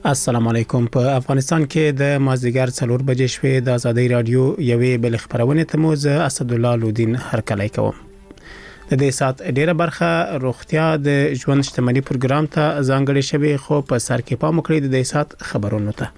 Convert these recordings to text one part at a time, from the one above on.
السلام علیکم. په افغانستان کې د مازدیګر 4 بجې شوې د ازادي رادیو یوې بل خبرونه ته موز اسد الله لودین هرکلی کوم. د دې سات ډیره برخه روغتیا د ژوند شتمنۍ پروګرام ته ځانګړې شوی خو په سر کې پام وکړي د دې سات خبرونو ته.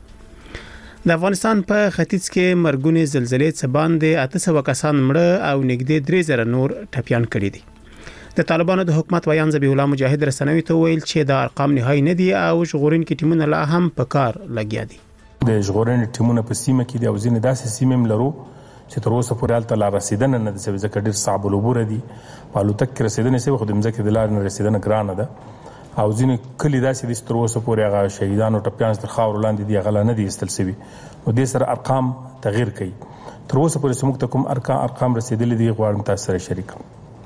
د افغانستان په ختیځ کې مرګونی زلزلې څخه باندې 800 کسان مړه او نږدې 3000 نور ټپيان کړي دي. د طالبانو د حکومت ویان ذبیح الله مجاهد رسنوي ته ویل چې د ارقام نهایی نه دي او ژغورونکي ټیمونه لا هم په کار لګیا دي. د ژغورنې ټیمونه په سیمه کې د اوزین داسې سیمې لرو چې تر اوسه پورې حالت لا رسیدنه نه د ځکه ډیر صعب العبور دي. په الوتکه کې رسیدنه سه وخت د مځکې د لار نه رسیدنه ګرانه ده او ځینې کلی داسې دي چې تر اوسه پورې هغه شهیدانو ټپيان تر خاور لاندې دي غلا نه دي استل سوي او د سره ارقام تغییر کوي. تر اوسه پورې سموږ ته کوم ارقام رسیدلي دي غواړم تاسو سره شریک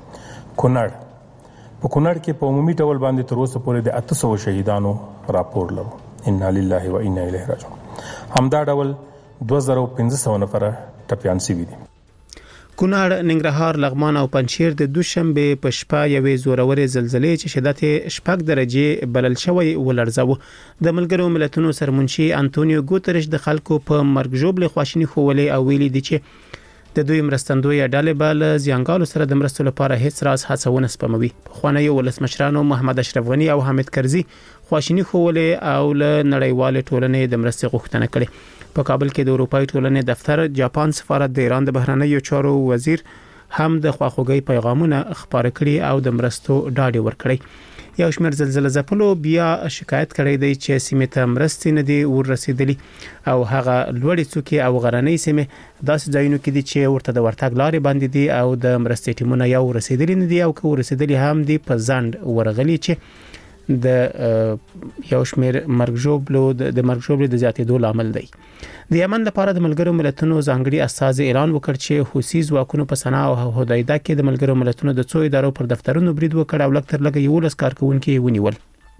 کونړ په کونړ کې په عمومي ډول باندې تر اوسه پورې د 800 شهیدانو راپور لرو. ان لله و انا الیه راجعون. همدا ډول 2500 نفر ټپيان شوي دي. کونړ، ننګرهار، لغمان او پنجشیر د دوشنبه په شپه یوې زورورې زلزلې چې شدت 6 درجه بلل شوی ولړزاوه. د ملګرو ملتونو سرمنشي انټونیو ګوتریش د خلکو په مرګ ژوبل خواشینی خوولې او ویلي دي چې د دوی مرستندوی ډلې بل زیانګالو سره د مرستو لپاره هیڅ راز هڅونه سپموي. په خوانی ولسمشرانو محمد اشرف غنی او حامد کرزي خواشینی خوولې او له نړیوال ټولنې د مرستې غوښتنه کړې. په کابل کې د اروپای ټولنې دفتر، جاپان سفارت، د ایران د بهرنیو چارو وزیر هم د خواخوږي پیغامونه خبره کړي او د مرستو ډاډ ورکړي. یو شمېر زلزلې ځپلو بیا شکایت کړی دی چې سیمه ته مرستې نه دي ورسېدلي او هغه لوړې څوکې او غرنۍ سیمه داسې ځایونو کې دي چې ورته د ورتګ لارې باندې دي او د مرستې ټیمونه یو رسېدلي نه دي او که ورسېدلي هم دي په ځند ورغلي چې د یو شمېر مرګ ژوبلو د زیاتېدو لامل دی. د یمن لپاره د ملګرو ملتونو ځانګړي استازي اعلان وکړ چې حوثي ځواکونو په صنعا او حدیده کې د ملګرو ملتونو د څو ادارو پر دفترونو برید وکړ او لکتر لګي 11 کارکونکو ونیول.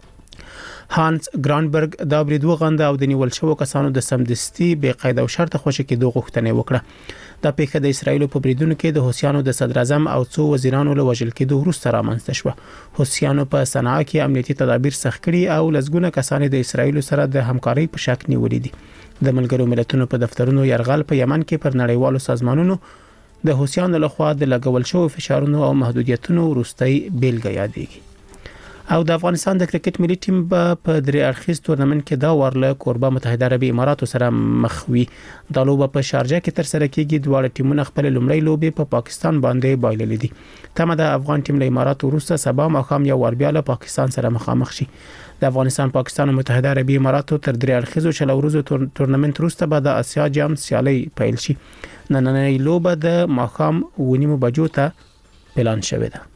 هانس ګرانبرګ دا برید وغنده او د نیول شوو کسانو د سمدستي بې قید او شرط خوشی کېدو غوښتنه وکړه. دا پیښه د اسرایل په بریدونو کې د حوثیانو د صدر اعظم او څو وزیرانو له وژل کېدو وروسته رامنځته شوه. حوثیانو په صنعا کې امنیتي تدابیر سخت کړي او لزګونه کسان د اسرایل سره د همکارۍ په شک نیولې دي. د ملګرو ملتونو په دفترونو يرغل په یمن کې پر نړیوالو سازمانونو د حوثیانو لخوا د لګول شوو فشارونو او محدودیتونو وروستۍ بیلګه یادېږي. او د افغانستان د کرکټ ملي ټیم په درې اړخیز تورنمنت کې دا ورله کوربه متحده عربي اماراتو سره مخ وي. د لوبه په شارجه کې تر سره کېږي. دواړه ټیمونه خپل لومړی لوبي په پاکستان باندې بایللې دي. تمه د افغان ټیم له اماراتو وروسته سبا مخام یو ور بیا له پاکستان سره مخامخ شي. د افغانستان، پاکستان او متحده عربي اماراتو تر درې اړخیزو شلورزو تورنمنت وروسته به د اسیا جام سیالي پیل شي. نننۍ لوبه د مخام 9 بجو ته پلان شوې ده.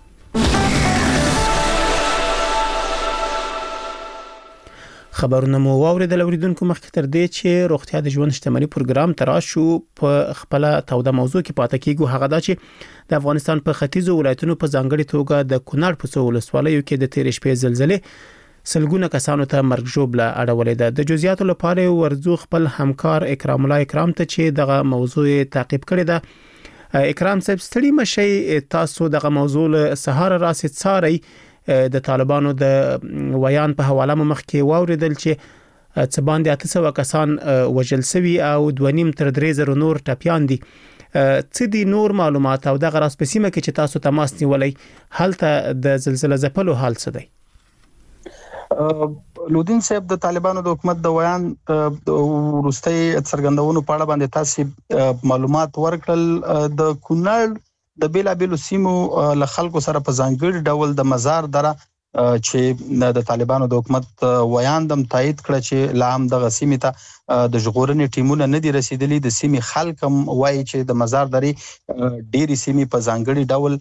خبرونه مو واوریدل اوریدونکو. مخکې تر دې چې روغتیا د ژوند شتمنۍ پروګرام تراشو په خپل توده موضوع کې پاتې کیږو، هغه دا چې د افغانستان په ختیځو ولایتونو په ځانګړي توګه د کونړ په څو ولسوالیو کې د تیر شپې زلزلې سلګونه کسانو ته مرګ ژوبله اړولې ده. د جزئیاتو لپاره ورزو خپل همکار اکرام الله اکرام ته چې دغه موضوع تعقیب کړی ده. اکرام صاحب ستړي مشي، تاسو دغه موضوع له سهار راسي څاري. د طالبانو د ویان په حواله مخ کې واوریدل چې څه باندې 800 کسان وژل شوي او 2.5 تر 3000 نور ټپيان دي. څه دي نور معلومات او دغه راس په سیمه کې چې تاسو تماس نیولې هلته د زلزلې ځپلو حال څه دی؟ لودین صاحب، د طالبانو د حکومت د ویان ورستۍ څرګندونو په اړه باندې تاسو معلومات ورکړل. د کونړ د بیلابیلو سیمو له خلکو سره په ځانګړي ډول د مزار دره چې د طالبانو د حکومت ویان دم تایید کړ چې لا هم د سیمې ته د ژغورنې ټیمونه نه دي رسیدلي. د سیمې خلک هم وایي چې د مزار درې ډېری سیمې په ځانګړي ډول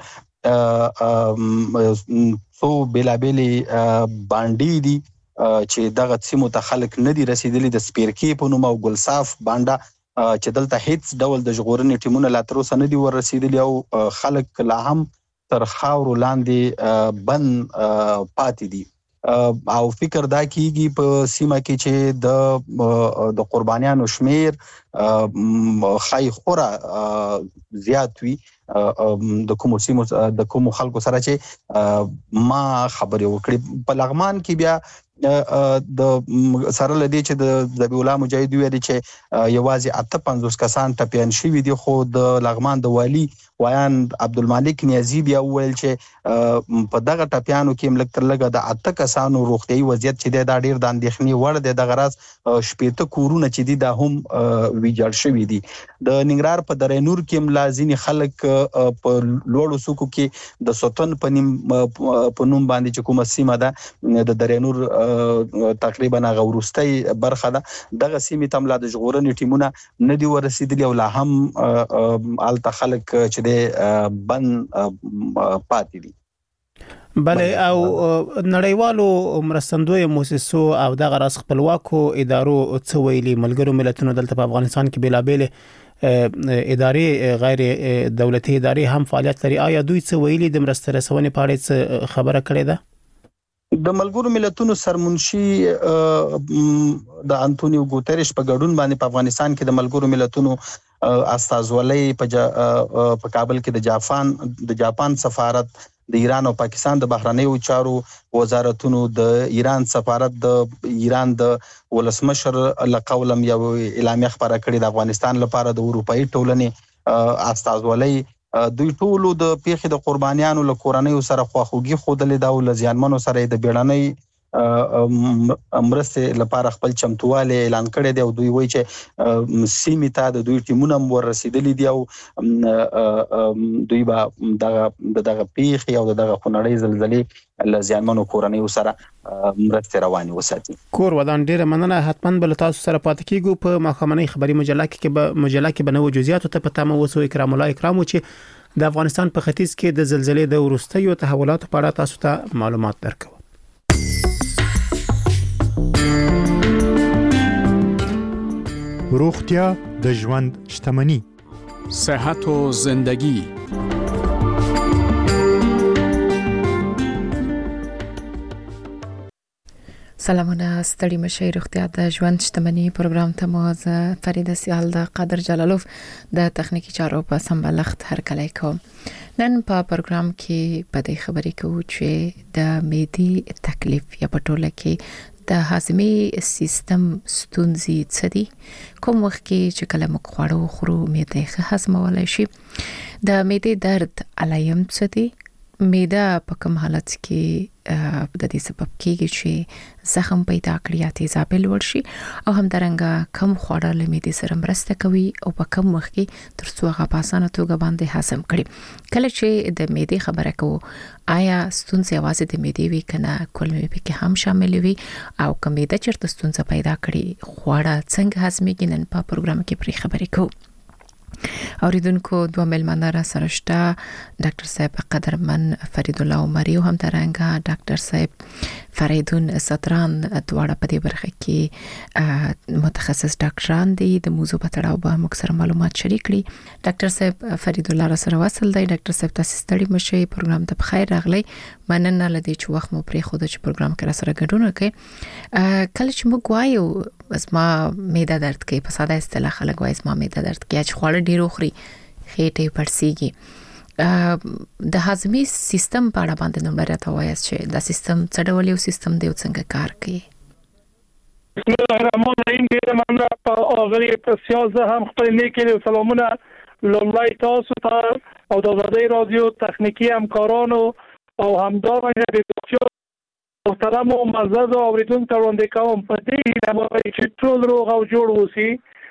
څو بیلابیلې باندې دي چې دغه سیمو ته خلک نه دي رسیدلي. د سپیرکی په نوم او ګلصاف باندې چې دلته هیڅ ډول د ژغورنې ټیمونه لا تر اوسه نه دي ورسېدلي او خلک لا هم تر خاور لاندې بند پاتې دي. او فکر دا کیږي په سیمه کې چې د قربانیانو شمیر خای خورا زیات وي. د کوم سیمو د کوم خلکو سره چې ما خبرې وکړې په لغمان کې بیا د سره لدی چې د ذبیح الله مجاهد ویلي چې یوازې 58 کسان ټپیان شوي دي، خو د لغمان د والی ویان عبدالمالک نیازی بیا ویل چې په دغه ټپیانو کې ملک تر لګه د 8 کسانو روغتیايي وضعیت چې دا ډیر د اندېښنې وړ دی. دغه راز 18 کورونه چې دي دا هم ویجاړ شوي دي. د ننګرهار په دره نور کې ملازمي خلک په لوړو سوکو کې د سوتن په نوم باندې چې کومه سیمه ده د دره نور تقریبا غورستي برخه ده، دغه سیمه تملا د ژغورنې ټیمونه نه دی ورسېدلي او لا هم آلته خلک چې د بن پاتې دي. بله، او نړیوالو مرستندوی موسسو او دغه راس خپلواکو ادارو څه ویلي؟ ملګرو ملتونو دلته په افغانستان کې بېلابېلې ادارې غیر دولتي ادارې هم فعالیت لري. آیا دوی څه ویلي د مرستې رسونې په اړه څه خبره کړې ده؟ د ملګرو ملتونو سرمنشي د انټونیو ګوتریش په ګډون باندې په افغانستان کې د ملګرو ملتونو استازولۍ په کابل کې د جاپان سفارت، د ایران او پاکستان د بهرنیو چارو وزارتونو، د ایران سفارت، د ایران د ولسمشر لقولم یو اعلامیه خبره کړې د افغانستان لپاره د اروپאי ټولنې استازولۍ. دوی ټول د پیښې د قربانیانو له کورنۍ سره خواخوږي خوده لیدا او لزیانمنو سره د بیړنۍ مرستې لپاره خپل چمتواله اعلان کړی دی او دوی وایي چې سیمه د دوی ټیمونه ورسېدلې دي او دوی به دغه پیښې او دغه خونړۍ زلزلې لزیانمنو کورنۍ سره مرستې رواني وساتي. کور ودان ډیره مننه. حتمن بل تاسو سره پاتې کیږو په مخامنۍ خبري مجله کې به نو جزئیات ته پته مو وسو. اکرام الله اکرامو چې د افغانستان په ختیځ کې د زلزلې د وروستیو تحولاتو په اړه تاسو ته معلومات درکو. روغتیا د ژوند شتمني، صحت و زندگی. سلامونه، ستړي مشي. روغتیا د ژوند شتمني پروګرام ته مو زه فریده سیال د قادر جلالوف د تخنیکی چارو په سمبلښت هرکلی کوم. نن په پروګرام کې په دې خبرې کوو چې د معدې تکلیف یا په ټوله کې د هاضمي سیستم ستونزې څه دي، کوم وخت کې چې کله موږ خواړه خورو معده ښه هضمولای شي، د معدې درد علایم څه دي، معده په کوم حالت کې د دې سبب کېږي چې زخم پیدا کړي یا تیزابي لوړ شي، او همدارنګه کوم خواړه له معدې سره مرسته کوي او په کوم وخت کې تر څو هغه په اسانه توګه باندې هضم کړي. کله چې د معدې خبره کوو، آیا ستونزې یوازې د معدې وي کنه کولمې پکې هم شامل وي، او کوم معده چیرته ستونزه پیدا کړي خواړه څنګه هضمېږي، نن په پروګرام کې پرې خبرې کوو. اوریدونکو دوه ملمنه را سره شته، ډاکټر صاحب قدرمن فرید الله عمری او هم ترنګه ډاکټر صاحب فریدون ستران، دواړه په دې برخه کې متخصص ډاکټران دي. د موضوع په تړاو به موږ سره معلومات شریک کړي. ډاکټر صاحب فرید الله را سره وصل دی. ډاکټر صاحب تاسو ستړي مشي، پروګرام ته بخیر راغلی. مننه لدی چې وخت مو پرې خو د پروګرام کې را سره ګډون وکړي. کله چې موږ وایو اسما معده درد کوي، په ساده اصطلاح خلک وایي اسما معده درد کوي چې خواړه ډیر خوري خېټه پړسیږي. د هاضمي سیستم په اړه باندې نومبر راته وایي چې دا سیستم څه ډول یو سیستم دی او څنګه کار کوي؟ بسم الله الرحمن الرحیم. ډیر مننه په اغلی پرسیازه هم خپل نیکه سلامونه لومړی تاسو ته او د آزادۍ رادیو تخنیکی همکارانو او همدارنګه د ډاکټر محترم او معزز اوریدونکو ته وړاندې کوم په دې لپاره چې ټول روغ او جوړ اوسئ.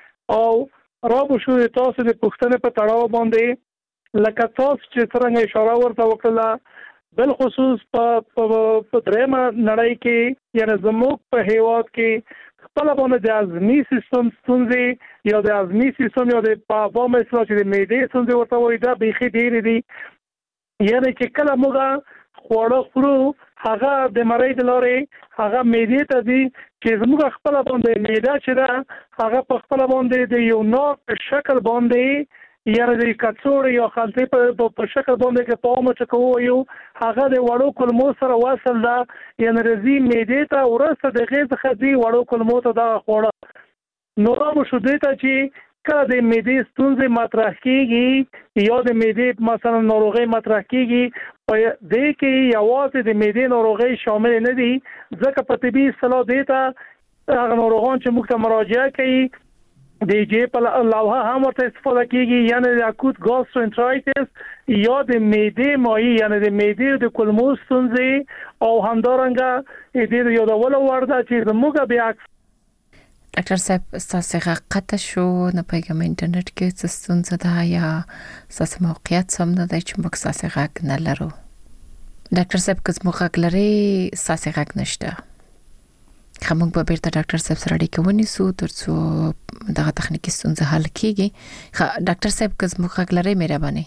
او را بشو تاسو د پښتنې په تړاو باندې لکه تاسو چې څنګه اشاره ورته وکړه، بل خصوص په درېمه نړۍ کې یعنی زموږ په هیواد کې خپل باندې د هاضمي سیستم ستونزې یا د هاضمي سیستم یا د عوام اصلاح چې د معدې ستونزې ورته وایي دا بیخي ډېرې دي. یعنی چې کله موږ خواړه خورو هغه د مړۍ د لارې هغه معدې ته ځي چې زموږ خپل باندې معده چې ده هغه په خپل باندې د یو نوع شکل باندې یا د کڅوړې یا خلطې په شکل باندې کې په عامه چکو یو هغه د وړو کلمو سره وصل ده، یعنی رضی معدې ته ورسته د غیز خدي وړو کلمو ته دا خوړه نو را شو دې ته چې کله د معدې ستونزې مطرح کیږي یا د معدې مثلا ناروغي مطرح کیږي په دې کې یوازې د معدې ناروغي شامل نه دي ځکه په طبي اصطلاح دیتا هغه ناروغان چې موږ ته مراجعه کوي د جی په لوحه هم ورته استفاده کیږي یعنی د اکوت ګاسترونټرایټس یا د معدې مایع یعنی د معدې د کولمو ستونزې او همدارنګه د یادولو وړ ده چې موږ بیا ډاکټر صاحب تاسو قطع شو نه پیغام انټرنیټ کې څه ستونزه ده یا تاسو موقعیت سم نه دی چې موږ تاسو غږ نه لرو ډاکټر صاحب که موږ غږ لري تاسو غږ نشته خموږ به بیرته ډاکټر صاحب سره اړیکه ونیسو ترڅو دغه تخنیکی ستونزه حل کیږي ډاکټر صاحب که موږ غږ لري مهرباني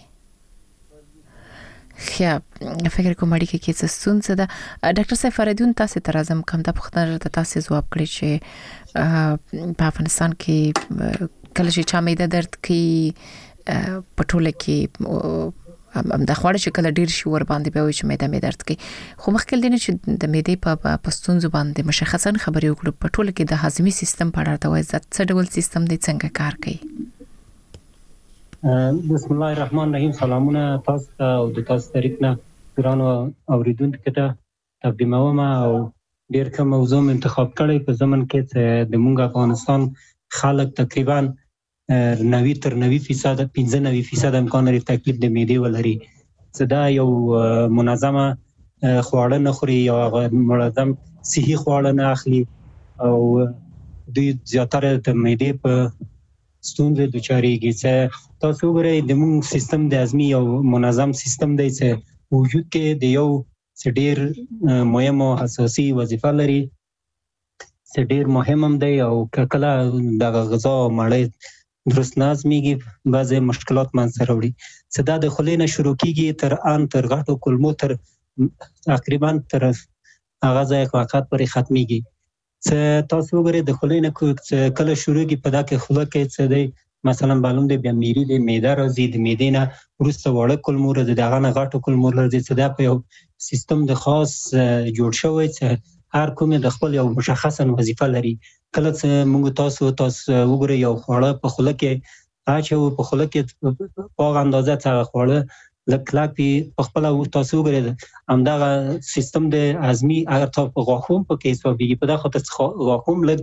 خیا فکر کوم اړیکه کې څه ستونزه ده ډاکټر صاحب فریدون تاسو ته راځم کوم د پوښتنه ته تاسو ځواب کړی چې په افغانستان کې کله چې چا معده درد کوي په ټوله کې د خوړ چې کله ډیر شي ور باندې به وي چې معده درد کوي خو مخکې دینه چې د معدې په ستونزو باندې مشخصا خبرې وکړو په ټوله کې د هاضمي سیستم په اړه توای څه ډول سیستم دی څنګه کار کوي بسم الله الرحمن الرحیم سلامونه تاسو ته او د تاسو طریقنا ګرانو اوریدونکو ته تقدیموم او ډیر کوم موضوع انتخاب کړی په زمن کې چې د مونږ افغانستان خلک تقریبا 90 تر 90% 95% امکان لري تکلیف د معدې ولري چې دا یو منظمه خواړه نه خوري یا منظم صحي خواړه نه اخلي او دوی زیاتره د معدې په ستونزې دوچاريږي چې تاسو وګورئ د موږ سیستم د هضمي یو منظم سیستم دی چې وجود کې د یو ډېر مهم او اساسي وظیفه لري چې ډېر مهم هم دی او کله د غذا مړۍ درست نظميږي بعضي مشکلات منځ راوړي چې دا د خلینو شروع کیږي تر غټو کولمو تر تقریبا تر هغه ځای وخت پورې ختميږي چې تاسو وګورئ د خلینو کله شروع کی په دغه خله کې څه دی مثلا معلوم دی بیا میری د معده راځي د معدې نه ورسته وړه کولمو راځي دغه نه غټو کولمو راځي چې دا په یو سیستم د خاص جوړ شوی چې هر کوم د خپل یو مشخصه وظیفه لري کله چې موږ تاسو وګورئ یو خواړه په خله کې اچو په خله کې په اندازه څه خواړه لکلاپی په خپل تاسو وګورئ همدغه سیستم د هضمي اگر تاسو په غاښوم په کې حسابيږي په دغه خاطر غاښوم لګ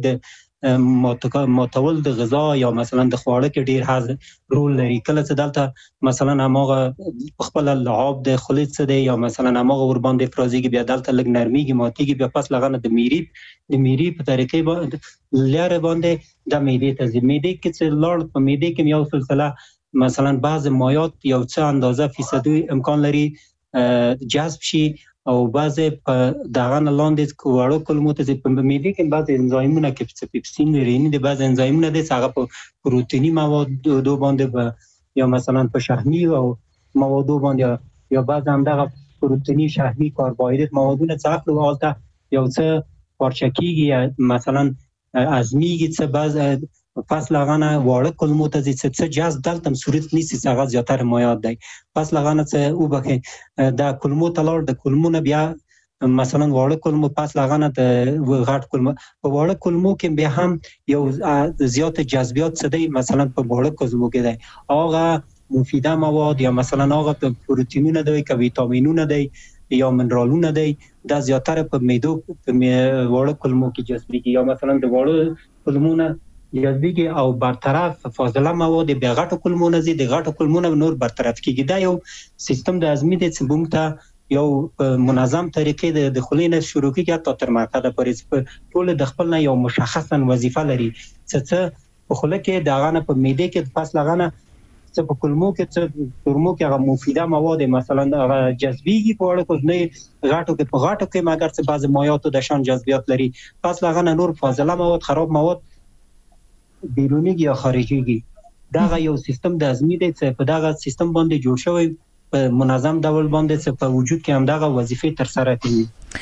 د ماتول د غذا یا مثلا د خواړه کې ډیر حاضر رول لري کله چې دلته مثلا هغه خپل لعاب د خلیت څه دی یا مثلا هغه ور باندې فرازيږي بیا دلته لګ نرميږي ماتيږي بیا پس لغنه د میری په طریقې باندې لاره باندې د معدې ته معدې کې چې لړ په معدې کې یو سلسله مثلا بعض مایات یو څه اندازه فیصدي امکان لري جذب شي او بعض په دغه لاندې کوړو کولمو ته په معدې کې بعض انزایمونه کې پیپسین لري نه د بعض انزایمونه د هغه په پروتینی مواد دو باندې یا مثلا په شحمی او موادو باندې یا بعض هم دغه پروتینی شحمی کاربوهایدرات موادونه څخه حالت یو څه پارچکیږي مثلا ازمیږي څه بعض پس لغانه واړه کولمو ته څه جذب دلته صورت نیسي څنګه زیاتره مایات دی پس لغانه څه او بخې د کولمو تلور د کولمو بیا مثلا واړه کولمو پس لغانه د غټ کولمو په واړه کولمو کې بیا هم یو زیات جذبیات څه دی مثلا په واړه کولمو کې دی هغه مفیده مواد یا مثلا هغه پروتینونه دی که ویټامینونه دی یا منرالونه دی دا زیاتره په میدو په واړه کولمو کې جذبېږي یا مثلا د واړه کولمونه جذبېږي او برطرف فاضله مواد بیا غټو کولمونه زی د غټو کولمونه نور برطرف کیږي دا یو سیستم د هضمي د څنګه ته یو منظم طریقې د خلینو شروع کیږي تر مرحله پورې ټول د خپل نه یو مشخصا وظیفه لري چې په خله کې دغه نه په معده کې پاس لغانه چې په کولمو کې چې ترمو کې هغه مفیده مواد مثلا هغه جذبېږي په اړه کوم نه غټو کې په غټو کې مګر چې بعض مایعات د شان جذبیات لري پاس لغانه نور فاضله مواد خراب مواد بیرونیږي یا خارجيږي دا یو سیستم د هضمي دی چې په دغه سیستم باندې جوړ شوی په منظم ډول باندې چې په وجود کې هم دغه وظیفې تر سره کوي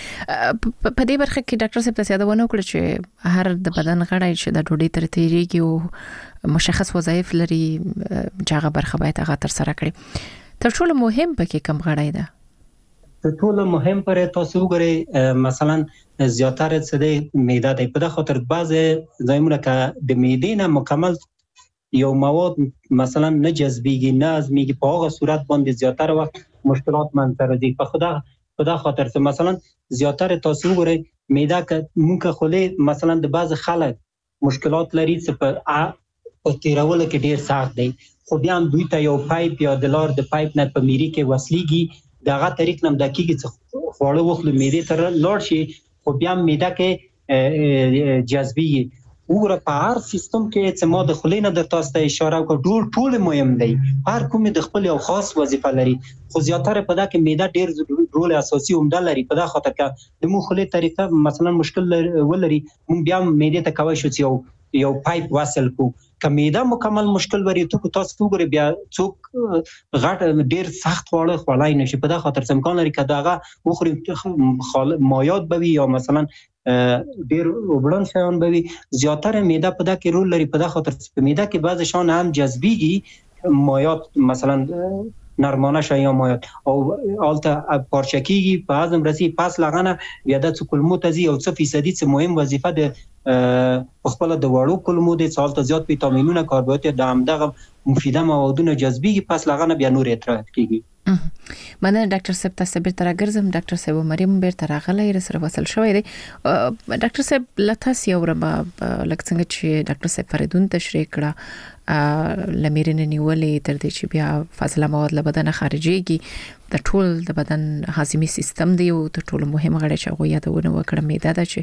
په دې برخه کې ډاکټر صاحب تاسو یادونه وکړه چې هر د بدن غړی چې د ډوډۍ تر تیریږي او مشخص وظایف لري چې هغه برخه باید هغه تر سره کړي تر ټولو مهم پکې کوم غړی ده تر ټولو مهم پر تاسو وګورئ مثلا زیاتره څه دی معده دی په دغه خاطر بعض ځایونه کې د معدې نه مکمل یو مواد مثلا نه جذبیږي نه هضمېږي په هغه صورت باندې زیاتره وخت مشکلات منځته راځي. په خدا خاطر څه مثلا زیاتره تاسو وګورئ معده که مونږ خولې مثلا د بعض خلک مشکلات لري چې په تیرولو کې ډیر سخت دی، خو بیا هم دوی ته یو پایپ یا د لار د پایپ نه په میری کې وصلېږي، دغه طریق نه د کېږي چې خواړه وخلو معدې ته لاړ شي، خو بیا هم معده کې جذبیږي. وګوره په هر سیستم کې چې ما د خولې نه د تاسو ته اشاره وکړه ټول مهم دی، هر کوم د خپل یو خاص وظیفه لري، خو زیاتره په دا کې معده ډیر رول اساسي عمده لري. په دا خاطر که د مو خولې طریقه مثلا مشکل ولري مونږ بیا معدې ته کوي شو چې یو پایپ وصل کو. که معده مکمل مشکل وري ته تاسو وګورئ بیا څوک غټ ډیر سخت خواړه خولای نشي. په دا خاطر امکان لري که داغه وخوري مایات بوي یا مثلا ډیر وبلن شایان بوي، زیاتره معده په دا کې رول لري. په دا خاطر په معده کې بعض شان هم جذبیږي مایات مثلا نرمانه شای یا مایات او آلته پارچکیږي په هضم رسی، پس لغنه بیا د کلمو تزي او 3% څه مهم وظیفه ده په خپل د وړو کلمو د سالته زیات ویټامینونه کاربوهایډریټ د همدغه مفیده موادونه جذبیږي، پس لغنه بیا نور اثرات کوي. مننه ډاکټر صاحب، تاسو به تر راګرځم. ډاکټر صاحب مریم به تر راغلی سره وصل شوی دی. ډاکټر صاحب لته یورم لکه څنګه چې ډاکټر صاحب فریدون تشریح کړه لمیرنه نیولې تر دې چې بیا فاضله مواد له بدن خارجيږي، د ټول د بدن هاضمي سیستم دی او د ټول مهم غړي چې هغه یادونه وکړه معده ده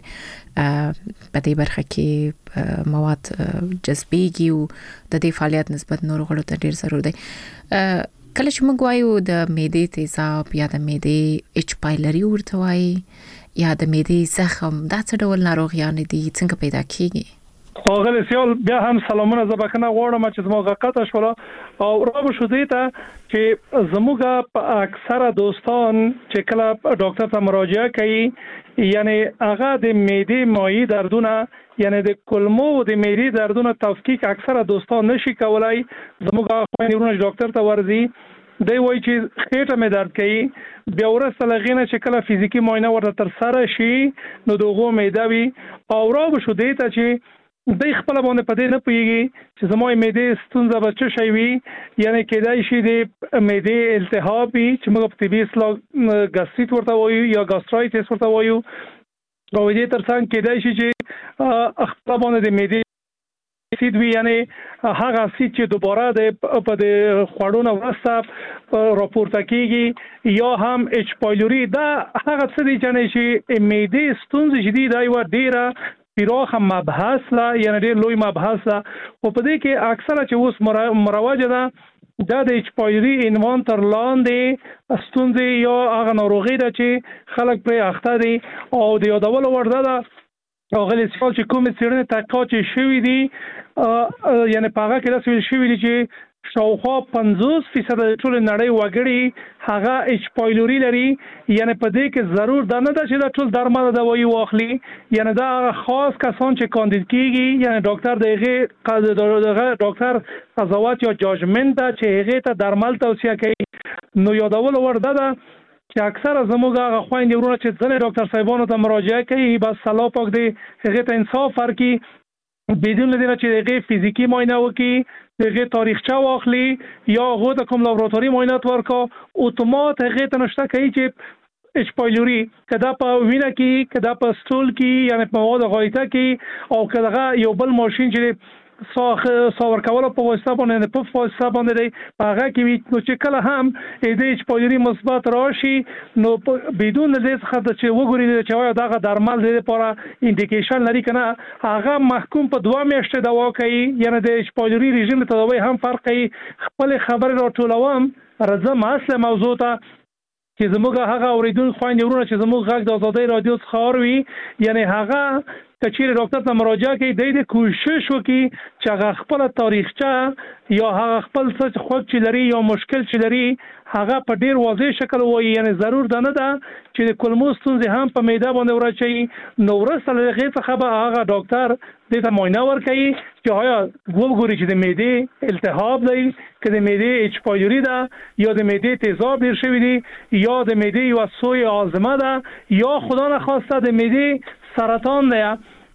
چې په دې برخه کې مواد جذبيږي او د دې فعالیت نسبت نور غړو ته ډیر ضروري دی. کله چې موږ وایو د معدې تیزاب یا د معدې اچ پایلری ورته وایي یا د معدې زخم، دا څه ډول ناروغیان دي، څنګه پیدا کیږي؟ اغلی سیال بیا هم سلامونه زبکنه غواړم چې زموږ قطع شوله او رابو شو دیتا چې زموږ په اکثره دوستان چې کله ډاکټر ته مراجعه کوي یعنی هغه د معدې مایع دردونه یعنی د کلمو د معدې دردونه تفکیک اکثره دوستان نشي کولای. زموږ خويندونه ډاکټر ته ورځي دی وایي چې خېټه مې درد کوي، بیا ورسته لغینه چې کله فزیکی معاینه ورته تر سره شي نو دغه معده وي او رابو شو دیتا چې د خپل باندې پدې نه پويږي چې زموږ معدې ستونزه به څه شي وي، یعنی کېدای شي د معدې التهاب وي چې موږ په طبي اصطلاح ګاستریت ورته وایو یا ګاسترایټس ورته وایو، او دې ترڅنګ کېدای شي چې خپل باندې د معدې سید وی یعنی هغه سید چې دوباره د په د خوړونو وروسته راپورته کیږي یا هم اچ پایلوري، دا هغه څه دي چې معدې ستونزې شدید دی و ډیره پیراخ مبحث لا یعنی ډیر لوی مبحث لا، او په دې کې اکثره چې اوس مروجه ده دا د اچ پایلوري عنوان تر لاندې ستونزې یا هغه ناروغي ده چې خلک پرې اخته دي او د یادولو وړ ده اغلی سوال چې کوم څیړنې تحقیقات شوي دي یعنی په هغه کې داسې شوي دي چې شاوخوا 50% د ټول نړۍ وګړي هغه اچ پایلوري لري، یعنی په دې کې ضرور دا نه ده چې دا ټول درمل دوايي واخلي، یعنی دا خاص کسان چې کاندید کیږي یعنی ډاکټر دغه ډاکټر قضاوت یا جاجمنت ده چې هغه ته درمل توصیه کوي. نو یادول ورده ده چې اکثره زموږ هغه خويندې ورونه چې ځنې ډاکټر صاحبانو ته مراجعه کوي بس الله پاک دې هغه ته انصاف ورکړي بدون لدی چې هغه فزیکی معاینه وکړي، هغه تاریخچه واخلي یا هغه د کوم لابراتواري معاینات ورکو اتومات هغه ته نشته کوي چې اچ پایلوري کدا په وینه کې کدا په سټول کې یعنی په مواد غایطه کې او کدا یو بل ماشين چې ساور کول په واسطه باندې په واسطه باندې هغه کې نو چې کله هم دې اچ پایلوري مثبت راشي نو بدون دې څخه چې وګوري چې دا درمل دې لپاره انډیکیشن لري کنه هغه محکوم په 2 میاشتې دوا کوي، یعنی د اچ پایلوري رژیم ته دوا هم فرق کوي. خپل خبر راټولوم راځم اصل موضوع ته چې زموږ هغه اوریدون خويندې ورونه چې زموږ غږ د آزادۍ رادیو څخه اوري یعنی هغه کچیر ډاکټر ته مراجعه کوي د کوشش وکړي چې هغه خپل تاریخچه یا هغه خپل څه خو چې لري یا مشکل چې لري هغه په ډیر واضح شکل وایي، یعنی ضرور ده نه ده چې د کولمو ستونزې هم په معده باندې ورچي. نو ورسره لغې څخه به هغه ډاکټر دې ته معاینه ورکوي چې آیا وګوري چې د معدې التهاب دی که د معدې اچ پایلوري ده یا د معدې تیزاب ډیر شوی دی یا د معدې یو سوی آزمه ده یا خدا نخواسته د معدې سرطان ده.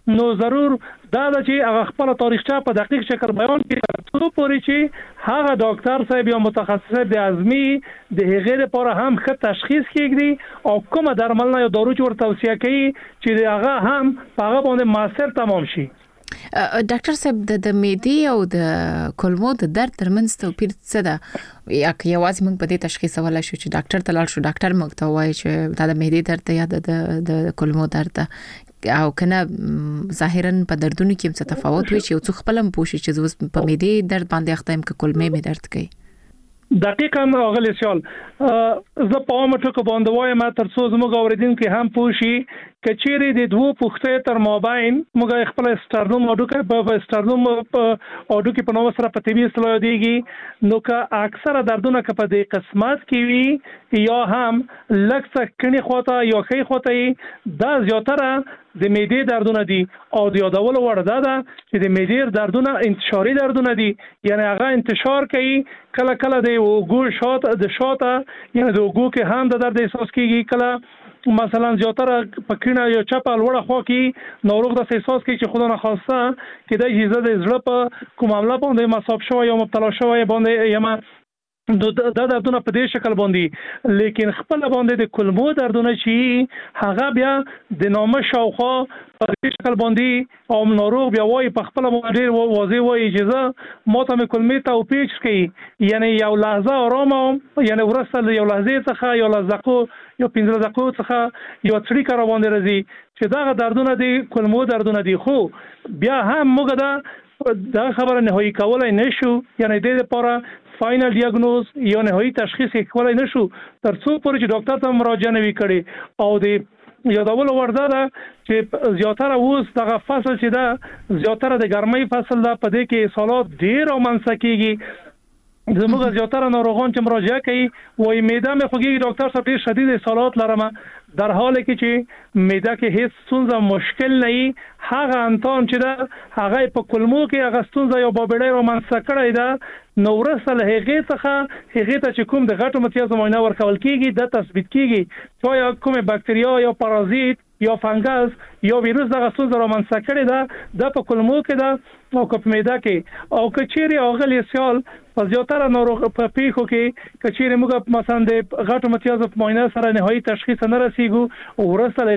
نو ضرور دا چې هغه خپل تاریخچه په دقیق شکل بیان کړي تر پورې چې هغه ډاکټر صاحب یا متخصص د ازمي د هغې لپاره هم ښه تشخیص کیږي او کومه درملنه یا دارو چې ورته توصیه کوي چې هغه هم هغه باندې مؤثر تمام شي. ډاکټر صاحب د معدې او د کولمو د درد ترمنځ توپیر څه ده؟ یا که یوازې موږ په دې تشخیص ولا شو چې ډاکټر ته لاړ شو ډاکټر موږ ته وایي چې دا د معدې درد یا د کولمو درد ده او کنه ظاهرا په دردونو کې څه تفاوت وي چې څو خپل هم پوښي چې په معدې درد باندې اخته يم که کولمې مې درد کوي. دقیقاً اغلی سیال زه په عامه ټکو باندې وایم تر څو زموږ اوریدونکو هم پوه شي کچېری د دوه پوښتنې تر مابین موږ خپل سټارنوم اډوکې په نوم سره په طبي اصطلاح دیږي نو که اکثره دردونه که په دې قسمت کې وي یا هم لږ څه کڼې خواته یا ښۍ خواته دا زیاتره د معدې دردونه دي او د یادولو وړ ده چې د معدې دردونه انتشاري دردونه دي یعنی هغه انتشار کوي کله کله د وګو شاته یعنی د وګو کې هم د درد احساس کیږي کله مثلا زیاتره پکینه یا چپه لوړه خوا کې ناروغ د احساس کوي چې خدا نخواسته کې د اجازه د زړه په کوم عمله باندې مصاب شوی یا مبتلا شوی باندې یما دا دردونه په دې شکل باندې لیکن خپل باندې د کولمو دردونه چې هغه بیا د نامه شاوخوا په دې شکل باندې او ناروغ بیا وایي په خپل باندې واضح وایي اجازه ماته مې کولمې ته او پیچ کوي یعنی یو لحظه آرام یعنی ورسره یو لحظه څخه یو لحظه یا 15 دقیقو څخه یو څړي کار باندې راځي چې دا دردونه دي کولمو دردونه دي خو بیا هم موږ دا خبره نهایی کولای نشو یعنی د لپاره فاینل ډیاګنوز یا نهایی تشخیص کولای نشو تر څو پورې چې ډاکټر ته مراجعه نه وکړي او د یادول ورده ده چې زیاتره اوس دغه فصل چې ده زیاتره د ګرمۍ فصل ده په دې کې سالات ډیر او منځ کېږي زموږ زیاتره ناروغان چې مراجعه کوي وایي معده مې خوږیږي ډاکټر صاحب ډیر شدید سالات لرم در حالی چې معده کې هیڅ ستونزه مشکل نه وي هغه انتان چې ده هغه په کولمو کې هغه ستونزه یو بابړی رومانسه کړی ده نو ورسره هغې ته چې کوم د غټو متیازو معاینه ورکول کېږي دا تثبیت کېږي چې یا کوم باکتریا یا پارازیت یا فنګس یا ویروس دغه ستونزه رومانسه کړی ده د په کولمو کې ده او په معده کې او کچېری اغلی سیال په زیاتره ناروغ په پیښو کې کچېری موږ مثلا د غټو متیازو په معاینه سره نهایی تشخیص نه رسیږو او ورسره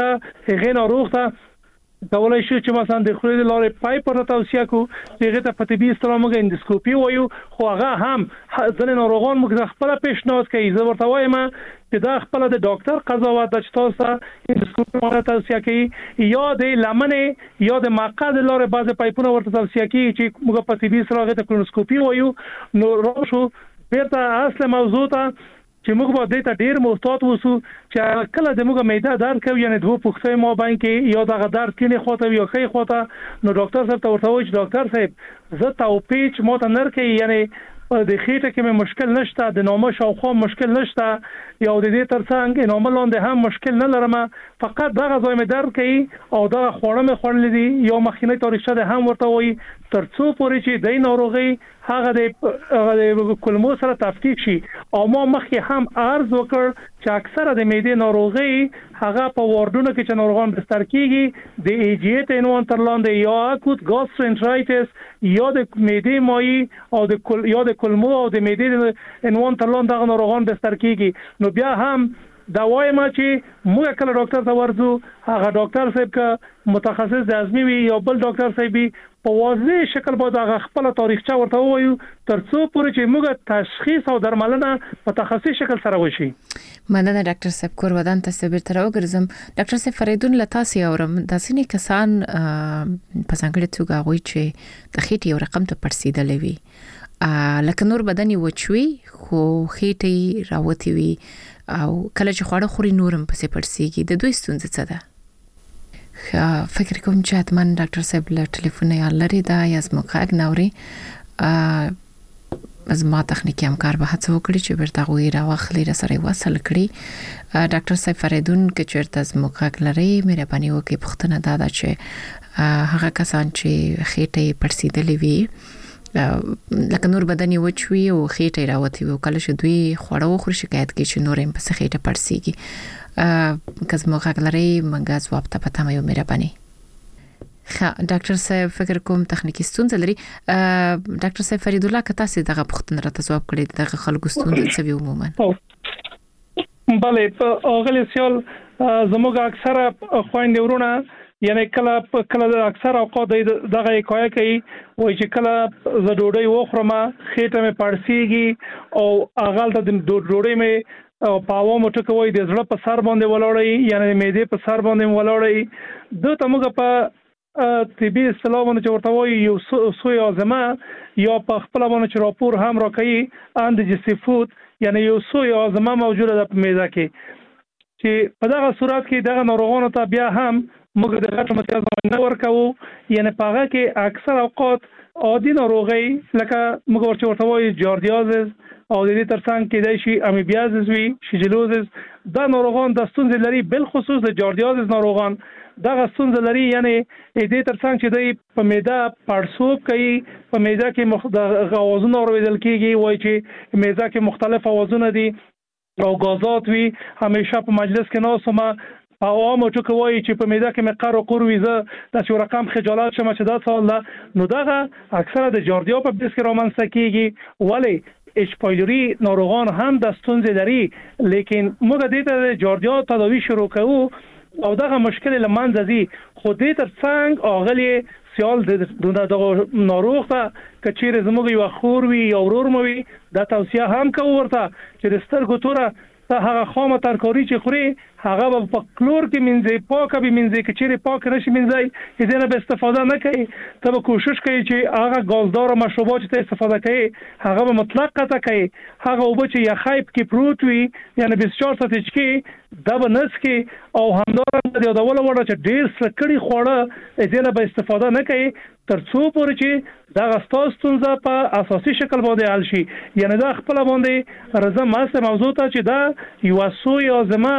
هغې ناروغ ته کولای شي چې مثلا د خولې لارې پایپ ورته توصیه کو هغه ته په طبي اصطلاح موږ اندوسکوپي وایو خو هغه هم ځینې ناروغان موږ خپل پیشنهاد کوي زه ورته وایم چې دا خپل د ډاکټر قضاوت د تاسو اندوسکوپي ورته توصیه کوي یا د لمنې یا د مقعد لارې بعض پایپونه ورته توصیه کوي چې موږ په طبي اصطلاح ته کولونوسکوپي وایو نو راشو بیرته اصل موضوع ته چې موږ به دې ته ډیر محتاط ووسو چې کله د موږ معده درد کوي یعنی دوه پوښتنې مابین کې یا دغه درد کینې خواته یا ښۍ خواته نو ډاکټر صاحب ته ورته وایي چې ډاکټر صاحب زه ته او پیچ ماته نر کوي یعنی د خېټه کې مې مشکل نشته د نامه شاوخوا مشکل نشته یا د دې ترڅنګ نامه لاندې هم مشکل نه لرم فقط دغه ځای مې درد کوي او دغه خوړه مې خوړلې دي یا مخکینی تاریخچه ده هم ورته وایي تر څو پورې چې د ناروغي هغه د کولمو سره تفکیک شي او ما مخکې هم عرض وکړ چې اکثره د معدې ناروغي هغه په واردونو کې چې ناروغان بستر کیږي د ایجیټ عنوان تر لاندې یا اکوت ګاسترنټرایټس یا د معدې مایي او د کولمو او د معدې عنوان تر لاندې هغه ناروغان بستر کیږي نو بیا هم دا وایم چې موږ کله ډاکټر ته ورځو هغه ډاکټر صاحب که متخصص د ازمي وي یا بل ډاکټر صاحب په واضح شکل باید هغه خپل تاریخچه ورته ووایو تر څو پورې چې موږ تشخیص او درملنه په تخصصي شکل سره وشي. مننه ډاکټر صاحب کور ودان ته بیرته راوګرځم. ډاکټر صاحب فریدون لتاسي اورم د سینې کسان په څنګه توګه غوي چې د خېټې یو رقم ته پړسیدلې وي لکه نور بدن وچوي خو خېټې راوتی وي او کله چې خواړه خوري نورم پسې پړسیږي د دوی ستونزه څه ده؟ فکر کوم چې حتمن ډاکټر صاحب له ټلیفون یا لري دا یا زموږ ناوري زما تخنیکی همکار به هڅه وکړي چې ورته غوي راوخلي را سره وصل کړي. ډاکټر صاحب فریدون کې چیرته زموږ لري مهرباني وکړئ پوښتنه دا ده چې هغه کسان چې خېټه پړسیدلې وي لکه نور بدن وچوي او خېټه راوتی وي کله چې دوی خوړو خور شکایت کوي چې نور هم په خېټه پړسیږي کزمو غلري منګه جواب ته پته مې مهرباني. ډاکټر صاحب فکر کوم تخنیکی ستونزه لري. ډاکټر صاحب فرید الله کته سي دغه پوښتنه راته ځواب کړی دغه خلکو ستونزه څه وي عموما؟ بله په اغلی سیال زموږ اکثره خويندې ورونه یعنی کله اکثر اوقات دغه حکایت کوي وایي چې کله ز ډوډۍ وخورم خېټه مې پړسیږي او اغل ته د ډوډۍ مې او پاوه موټه کوي د زړه په سر باندې ولاړی یعنی معده په سر باندې ولاړی دوی ته موږ په طبي اصطلاح باندې ورته وایي یو سوی ازمه یا په خپل باندې چې راپور هم راکړي اندجسټیو فود یعنی یو سوی ازمه موجوده ده په معده کې چې په دغه صورت کې دغه ناروغانو ته بیا هم موږ د غټ متیازه نه ورکو یعنی په هغه کې اکثر اوقات عادي ناروغي لکه موږ ورته وایي جاردیازز او د دې ترڅنګ کې د شي امیبیازز وی شیجلوزز دا ناروغان د ستونزې لري بل خصوص د جاردیازز ناروغان دا ستونزې لري یعنی د دې ترڅنګ چې د په معده پړسوب کوي په معده کې غوازونه اوریدل کیږي وایي چې معده کې مختلف اوازونه دي او غازات وی همیشه په مجلس کې ناسمه عوامو ټکو وایي چې په معده کې مقر او قور ویزه د څو رقم خجالت شمه چې دا سوال ده نو دغه اکثره د جاردیا په بیس کې رومانس کیږي ولی اچ پایلوري ناروغان هم د ستونزې لري لیکن موږ د دې جاردیا تداوی شروع کوو او دغه مشکل لمنځه ځي خو دې ترڅنګ اغلی سیال د ناروغ ته کچېره زموږ یو خور وی او ورور مو وی د توصیه هم کوو ورته چې د سترګو توره ته هغه خامه ترکاری چې خوري هغه په کلور کې منځي پاکه به منځي کچېره پاک نشي منځي هیڅ نه به استفاده نه کوي ته به کوشش کوي چې هغه غازدار مشروبات ته استفاده کوي هغه به مطلق قطع کوي هغه وب چې یا خایب کې پروت وي یعنی 24 ساعت کې دا به نس کې او همدارنګه د ډول وړه چې ډیر سکړی خوړه هیڅ نه به استفاده نه کوي ترڅو پورې چې دا غستاس ستونزه په اساسي شکل باندې حل شي یعنی دا خپل باندې رضا ماسه موضوع ته چې دا یو سوی ازمه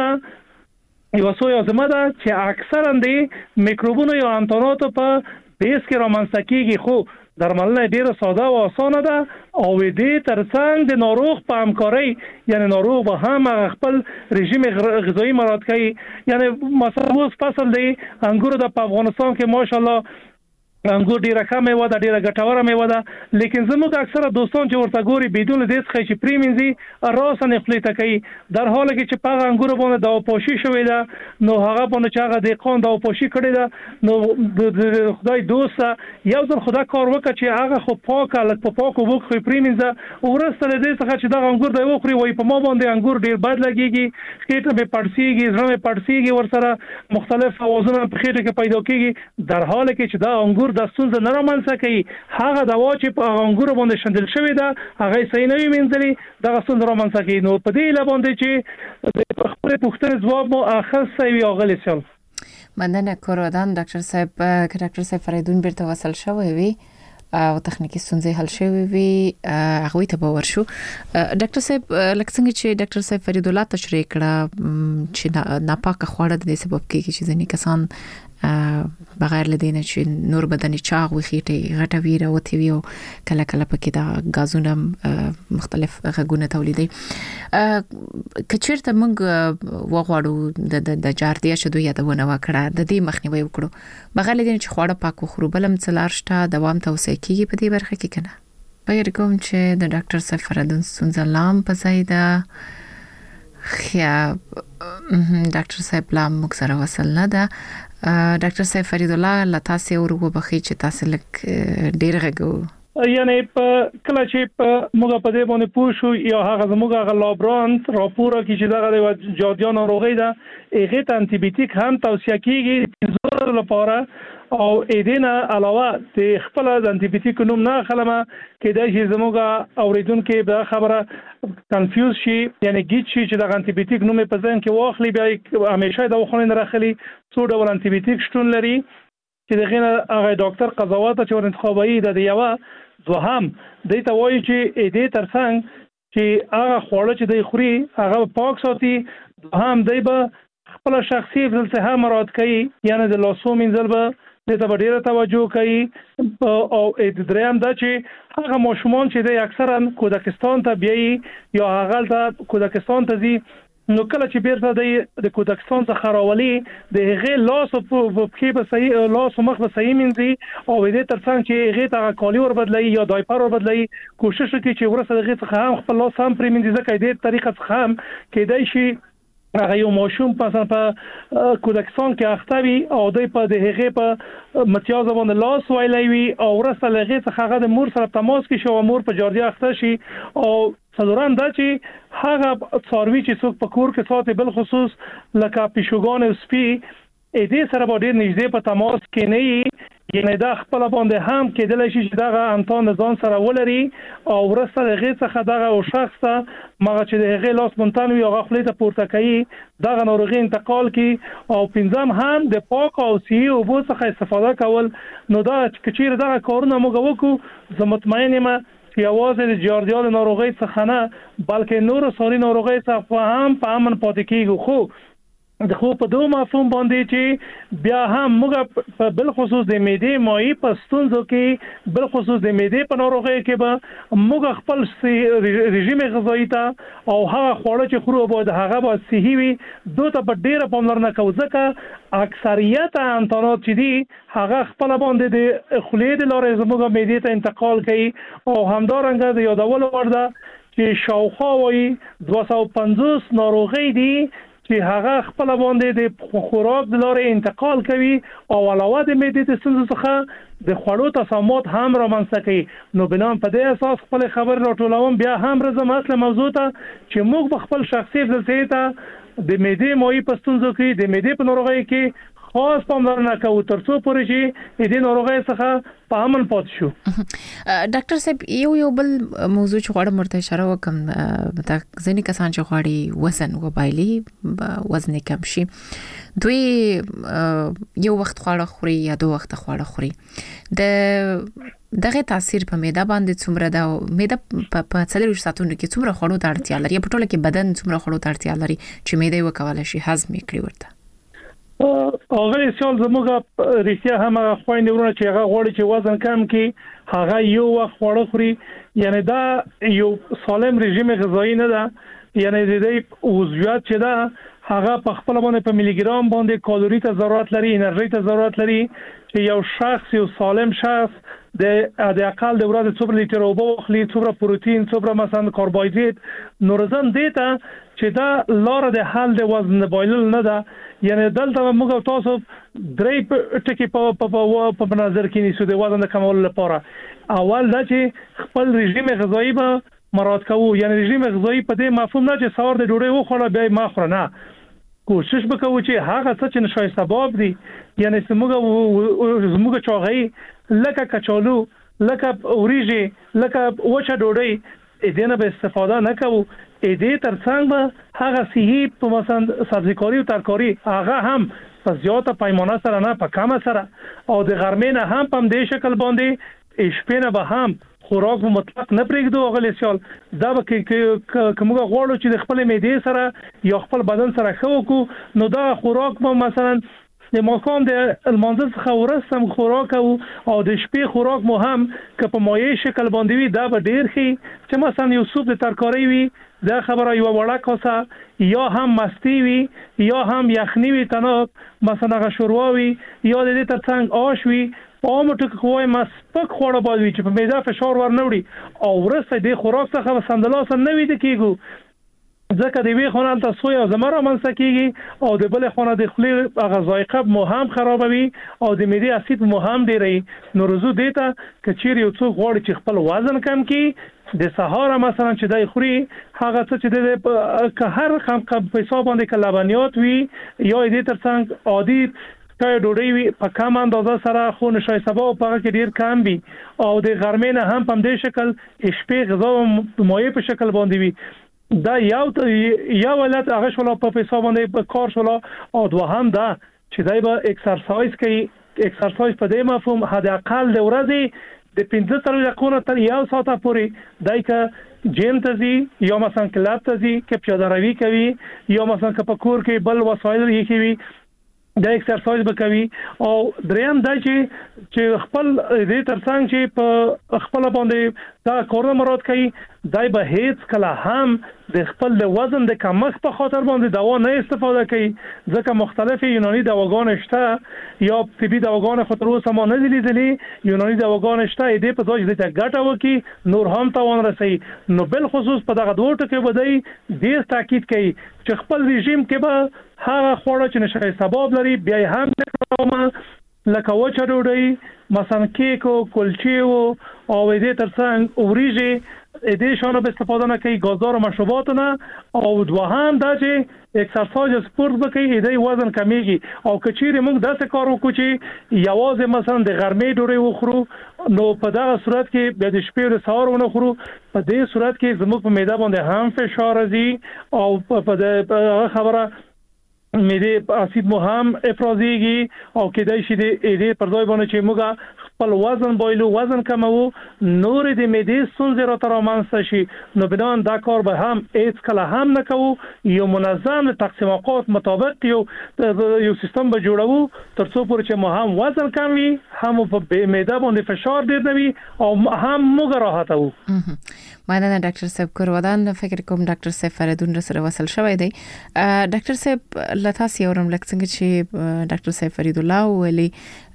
ده چې اکثرا د میکروبونو یا انتاناتو په بیس کې رومانس کیږي خو درملنه ډیره ساده او اسانه ده او دې ترڅنګ د ناروغ په همکاري یعنی ناروغ به هم خپل رژیم غذایی مراعات کوي یعنی مثلا اوس فصل دی انګور د افغانستان کې ماشاءالله انګور ډیره کمه و ده ډیره ګټوره میوه ده لیکن زموږ اکثره دوستان چې ورته ګوري بدون دې څخه چې پریمنځي راسن خپلته کوي در حاله کې چې پاغه انګور باندې دا پوشي شوې ده نو هغه باندې چې هغه د قان دا پوشي کړی ده نو خدای دوست یو ځل خدا کار وکړي چې هغه خو پاکه لک په پاکو وګ خو پریمنځه ورسته دې څخه چې دا انګور دی وخوري وای په ما باندې انګور ډیر بد لګيږي خېټه به پړسیږي زړه به پړسیږي ورسره مختلف اوازونه په خېټه کې پیدا کیږي در حاله کې چې دا انګور د ستونزه نه رومانسه کوي هغه دوا چې په انګور باندې شندل شوی ده هغه صحیح نه وینځلي دا ستونزه رومانسه کوي نو په دې لباندې چې د خپل پوښتنې ځواب مو اخر وي اغلی سیال مننه کورودان ډاکټر صاحب فریدون بیرته وصل شوی وي او تخنیکی ستونزې حل شوی وي هغه ته باور شو ډاکټر صاحب لکه څنګه چې ډاکټر صاحب فرید الله تشریح کړه چې ناپاکه خواړه د سبب کېږي چې ځینې کسان بغیر لدینه چې نور بدن چاغ وي خېټه غټه وي راوتی وي او کله کله پکې دا غازونه مختلف غږونه تولیدي کچېرته موږ وغواړو د جاردیا شدو یادونه وکړه د دې مخنیوي وکړو بغیر لدینه چې خواړه پاک خورو بلم څلار شته دوام توسعه کیږي په دې برخه کې کنه بغیر کوم چې د ډاکټر صاحب فریدون سنزلام په زیاده خیا ډاکټر صاحب لام موږ سره وصل نه ده ډاکټر صاحب فرید الله لتا سي ورغو بخي چې تاسو لک ډیر غږو یعنی په کله چې په موږ په دې باندې پوښو یا هغه زموږ هغه لابرانت راپور کې چې دغه د جاردیا ناروغي ده هغه ته انټي بیوټیک هم توصیه کیږي زور لپاره او اېدنه علاوه د خپل د انټي بیوټیک نوم نه خلمه کې د شي زموږه اوریدونکو به خبره کنفیوز شي یعنی گیج شي چې د انټي بیوټیک نوم په ځین کې واخلي بیا همیشه د وخونه نه راخلي څو ډول انټي بیوټیک شتون لري چې دغه هغه ډاکټر قضاوت چې ور انتخابي د یو دوهم د ته وایي چې دې ترڅنګ چې هغه خوړل چې د خوري هغه پاک ساتي هم دی به خپل شخصي فلسفه مراعات کوي یعنی د لاسو منځل به د ته ډیره توجه کوي او د دریم دا چې هغه ماشومان چې د اکثرا کودکستان ته بیاي یا هغه ته کودکستان ته ځي نو کله چې بیرته د کودکستان څخه راولي د هغه لاس په کې به صحیح لاس مخ به صحیح منځي او دې ترڅنګ چې هغه ته کالی ور بدلای یا دایپر ور بدلای کوشش وکړي چې ورسره هغه څخه هم خپل لاس هم پرې منځي ځکه دې طریقه څخه هم کېدای شي هغه یو ماشوم په کودکستان کې اختوي او دوی په د هغه په متیاز باندې لاس وایلی وي او ورسره هغه څخه هغه د مور سره تماس کې شو مور په جاردیا اخته شي او څلورم دا چې هغه څاروي چې څوک په کور کې ساتي بل خصوص لکه پیشوګان او سپي دې سره به ډېر نږدې په تماس کې نه یعنی دا خپل باندې هم کېدلی شي چې دغه امتحان ځان سره ولري او ورسته هغه څخه دغه او شخص ته مغه چې هغه لاس مونتان وي او خپل ته پورته کوي دغه ناروغي انتقال کی او پنځم هم د پاک او صحي اوبو څخه استفاده کول نو دا چې دغه کارونه موږ وکړو زه مطمئن یم یوازې د جاردیا د ناروغي څخه نه بلکې نور ساري ناروغي څخه هم په امن پاتې کیږو خو د خو په دوه مفهوم باندې چې بیا هم موږ په بل خصوص د معدې مایع په ستونزو کې بل خصوص د معدې په ناروغي کې به موږ خپل رژیم غذایی ته او هغه خواړه چې خورو باید هغه به صحي وي دوی ته په ډیره پاملرنه کوو ځکه اکثریت انتانات چې دي هغه خپل باندې د خولې د لارې زموږ معدې ته انتقال کوي او همدارنګه د یادولو وړ ده چې شاوخوا وایي 250 ناروغي دي چې هغه خپل باندې د خوراک د لارې انتقال کوي او علاوه د معدې د ستونزو څخه د خوړو تسامات هم رامنځته کوي نو بنا په دې اساس خپل خبر راټولوم بیا هم راځم اصل موضوع ته چې موږ په خپل شخصي فلسفه ته د معدې مایع په ستونزو کې د معدې په ناروغۍ کې خاص پاملرنه کوو ترڅو پورې چې دې ناروغۍ څخه په امن پاتې شو. ډاکټر صاحب یو بل موضوع چې غواړم ورته اشاره وکم د ځینې کسان چې غواړي وزن وبایلي وزن کم شي دوی یو وخت خواړه خوري یا دوه وخت خواړه خوري دغه تاثیر په معده باندې څومره ده معده په 4 ساعتونو کې څومره خواړو ته اړتیا لري په ټوله کې بدن څومره خواړو ته اړتیا لري چې معده وکولای شي هضم کړي ورته هغه سیال زموږه ریښتیا هم خويندې ورونه چې هغه غوړي چې وزن کم کړي هغه یو وخت خواړه خوري یعنی دا یو سالم رژیم غذایی نه ده یعنی د دې عضویات چې ده هغه په خپل باندې په ملي ګرام باندې کالوري ته ضرورت لري انرژي ته ضرورت لري چې یو شخص یو سالم شخص د اقل د ورځې څومره لیټر اوبه واخلي څومره پروتین څومره مثلا کاربوهایډریټ نورزم دیتا چې دا لار د حل د وزن بایلل نه ده یعنی دلته موږ تاسو درې ټکي په نظر کې نیسو د وزن کمولو لپاره اول دا چې خپل رژیم غذایی به مراعات کوو یعنی رژیم غذایی په دې مفهوم نه چې سهار د ډوډۍ وخوړه بیا ما خور نه کوشش وکړو چې هغه څه چې نشای سبب دي یعنی زموږ چاغي لکه کچالو لکه اوریجی لکه وچه ډوډۍ دې نه به استفاده نکوو دې ترڅنګ به هغه صحي په مثلا سبزیکاری او ترکاری هغه هم په زیاته پیمانه سره نه په کمه سره او د غرمې نه هم په دې شکل باندې شپې به هم خوراک مطلق نه پرېږدو غلې سیال دا به کومه غواړو چې د خپل معدې سره یا خپل بدن سره خو کو نو دا خوراک به مثلا د ماقام د المنځ څخه ورسم خوراک او د شپې خوراک مو هم که په مایع شکل باندې وي دا به ډیر ښه چې مثلا یو سوپ د ترکاری وي دا خبره یو وړه کاسه یا هم مستی وي یا هم یخنی وي تناب مثلا غشوروا وي یا د دې ترڅنګ آش وي عامه ټکو کوی مسپک خوړه باید وي چې په معده فشار ورنوړي او ورسته د خوراک څخه سندلاس نه وي د کیګو ځکه د وی خونه ته سوی او زمره منځ کیږي او د بل خونه د خلی هغه ذایقه مو هم خرابوي او د معده اسید مو هم ډیری نو رزو دیتا کچیر یو څو غوړ چې خپل وزن کم کی د سهار مثلا چې دای خوري هغه څه چې د که هر کم په حساب باندې کلابانیات وي یا دې ترڅنګ عادي کای ډوډۍ وي په کم اندازه سره خو نشای سبا په کې ډیر کم وي او د غرمې نه هم په دې شکل شپې غذا مایع په شکل باندې وي دا یو ولات هغه شولا په حساب باندې په کار شولا او دوهم دا چې دای به ایکسرسایز کوي ایکسرسایز په دې مفهوم حد اقل د ورځې د 15 دقیقو تر یو ساعت پورې دای که جیم ته ځي یا مثلا کلاب ته ځي کې پیاده روي کوي یا مثلا په کور کې بل وسایل یې کوي دا ایکسرسایز وکوي او دریم دا چې خپل دې ترڅنګ چې په خپل باندې دا کورونه مراد کوي دای به هیڅ کله هم د خپل د وزن د کمښت په خاطر باندې دوا نه استفاده کوي، ځکه مختلف یوناني دواګان شته یا طبي دواګان خو تر اوسه ما نه دي لیدلي. یوناني دواګان شته دې په ځای د ګټه وکي نور هم تاوان رسي. نو بل خصوص په دغه دوه ټکو بدای ډیر تاکید کوي چې خپل رژیم کې به هغه خوړه چې نشي سبب لري بیا هم لکه وچه ډوډۍ مثلا کیک او کلچې او دې ترڅنګ اوریجې دې شانو به استفاده نه کوي، غازدار مشروبات نه، او دوهم دا چې اکسرسایز سپورت وکړي دې وزن کمیږي. او کچېره موږ داسې کار وکړو چې یوازې مثلا د غرمې ډوډۍ وخورو نو په دغه صورت کې به د شپې او سهار ونه خورو، په دې صورت کې زموږ په معده باندې هم فشار راځي او په خبره معده اسید مو هم افرازيږي او کېدای شي دې پر ځای باندې چې موږ خپل وزن بایلو وزن کمو نور د معده ستونزې را ترامنځته شي. نو بنان دا کار به هم هیڅ کله هم نه کوو، یو منظم تقسیم اوقات مطابق یو سیستم به جوړو تر څو پورې چې مو هم وزن کم وي، هم په معده باندې فشار ډیر نه وي او هم موږ راحت وو. مننه ډاکټر صاحب کورودان. فکر کوم ډاکټر صاحب فریدون سره وصل شوی دی. ډاکټر صاحب لتاسي اورم لکه څنګه چې ډاکټر صاحب فرید الله ویلي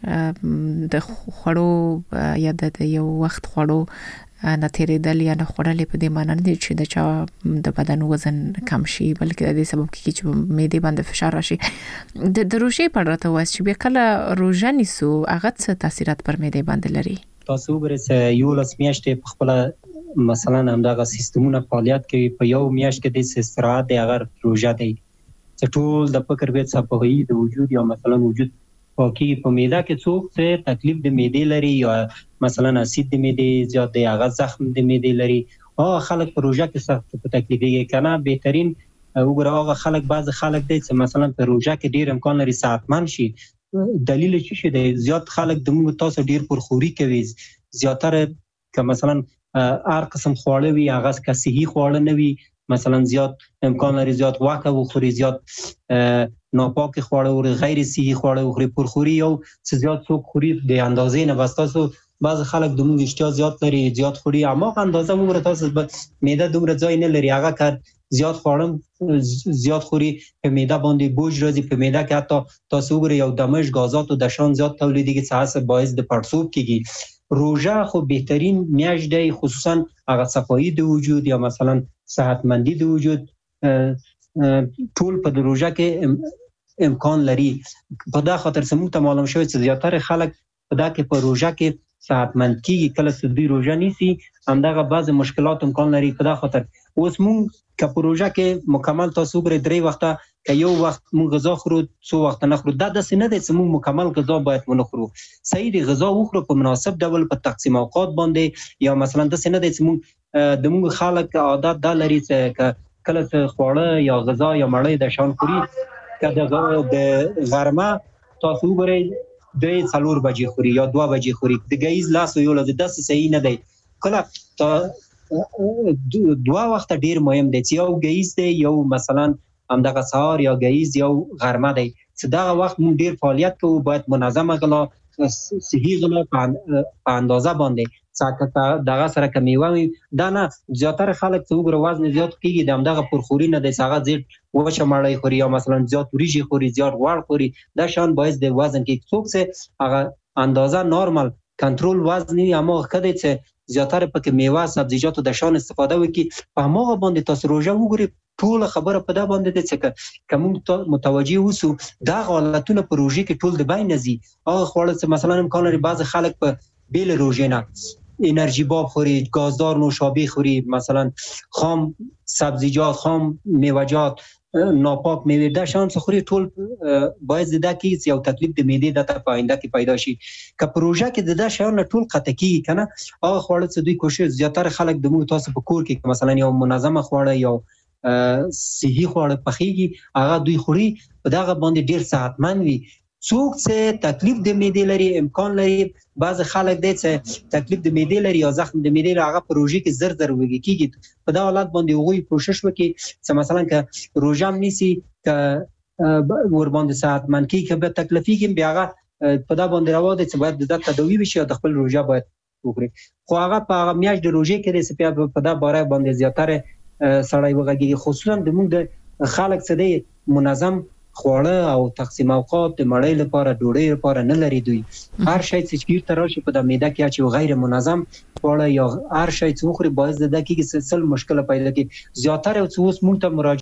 د خوړو یا د یو وخت خوړو نه تیرېدل یا نه خوړلې په دې معنی نه دي چې د چا د بدن وزن کم شي، بلکې د دې سبب کیږي چې معده باندې فشار راشي. د روژې په اړه ته وایي چې بیا کله روژه نیسو هغه څه تاثیرات پر معده باندې لري؟ تاسو وګورئ یو لاس میاشتې په خپل مثلا همدغه سیستمونه فعالیت کوي، په یو میاشت کې د استراحت دی هغه روژه دی چې ټول د فکر به صفوي د وجود یا مثلا وجود پاکي په معده کې څوک څه تکلیف د معده لري یا مثلا اسید د معده زیات دی هغه زخم د معده لري، هغه خلک په روژه کې سخت په تکلیف کې کنه بهترین وګوره هغه خلک بعض خلک دی چې مثلا په روژه کې ډیر امکان لري صحتمند شي. دلیل چې شه دی زیات خلک د موږ تاسو ډیر پرخوري کوي، زیاتره که مثلا هر قسم خواړه وي هغه که صحي خواړه نه وي، مثلا زیات امکان لري زیات واکه وخوري، زیات ناپاک خواړه او غیر صحي خواړه وخوري، پرخوري او زیات څوک خوري د اندازې نه. بس تاسو بعض خلک د موږ اشتها زیات لري زیات خوري، اما اندازه وګوره تاسو معده دومره ځای نه لري، هغه کار زیات خورم زیات خوري په معده باندې بوج راځي، په معده کې حتی تاسو وګورئ یو دمش غازات او د شان زیات تولیدېږي چې هڅه باعث د پړسوب کیږي. روژه خو بهترین میاشت دی، خصوصا هغه صفایی د وجود یا مثلا صحتمندی د وجود ټول په روژه کې امکان لري. په دا خاطر سمو ته معلوم شوی چې زیاتره خلک په دا کې په روژه کې صحتمند کیږي، کله چې دوی روژه نیسي همدغه بعض مشکلات امکان لري. په دا خاطر اوس مونږ که په روژه کې مکمل تاسو وګورئ 3 وخته که یو وخت مونږ غذا خورو څو وخت نه خورو، دا داسې نه دی چې مونږ مکمل غذا باید ونه خورو، صحیح دی غذا وخورو په مناسب ډول په تقسیم اوقات باندې، یا مثلا داسې نه دی چې مونږ د مونږ خلک عادت دا لري چې کله چې خواړه یا غذا یا مړۍ د شان خوري که د غرمه تاسو وګورئ 3-4 بجې خوري یا 2 بجې خوري، د ګیز لاس یو لږ داسې صحیح نه دی. کله 2 وخت ډیر مهم دی چې یو ګیز دی یو مثلا همدغه سهار یا ګیز یو غرمه دی، چې دا وخت مونږ ډیر فعالیت کوو، باید منظمه غلا صحیح غلا په اندازه باندې څاکه دغه سره کمیوه وي. دا نه زیاتره خلک چې وګوره وزن زیات کیږي د همدغه پرخوري نه دی، هغه زیات وچه مړۍ خوري یا مثلا زیات وریجې خوري زیات غوړ خوري، دا شان باعث د وزن کې څوک چې هغه اندازه نورمال کنټرول وزن وي، اما کله چې زیاتره پکې میوه سبزیجات او د شان استفاده وکړي په هغه باندې تاسو روژه وګورئ ټول خبره په دا باندې ده چې کوم متوجي وسو دا حالتونه په روژه کې ټول د بین نزي. هغه خوړل چې مثلا امکان لري بعض خلک په بیل روژه نه انرژي باب خوري، گازدار نوشابه خوري، مثلا خام سبزیجات خام میوه‌جات ناپاک میوه دا شان خوري، ټول باعث ده کې یو تکلیف د معده د پاینده کې پیدا شي. که پروژه کې د شان ټول قطکی کنه هغه خوړل چې دوی کوشش زیاتره خلک د مو تاسو په کور کې مثلا یو منظمه خوړه یو صحي خوړه پخېږي هغه دوی خوري، په دغه باندې ډیر صحتمند وي. څوک چې تکلیف د معده لري امکان لري بعض خلک دي چې تکلیف د معده لري یا زخم د معده هغه پروژه کې زر وږي کیږي، په دا حالت باندې وغوي کوشش وکړي چې مثلا که روزه نیسی که ور باندې صحتمند کی که به تکلیفي کې بیا هغه په دا باندې راوړي چې باید د تداوی وشي او د خپل روزه باید وخوري. خو هغه په هغه میاشت د روژې کې د سپیا په دا باره باندې زیاتره سړی وغږیږي، خصوصا د موږ د خلک څه دی منظم خواړه او تقسیم اوقات د مړۍ لپاره ډوډۍ لپاره نه لري. دوی هر شی چې چیرته راشي په د معده کې چې غیر منظم خواړه یا هر شی چې وخوري باعث د دقیق سلسله مشکل پیدا کوي. زیاتره اوس موږ ته مراجعه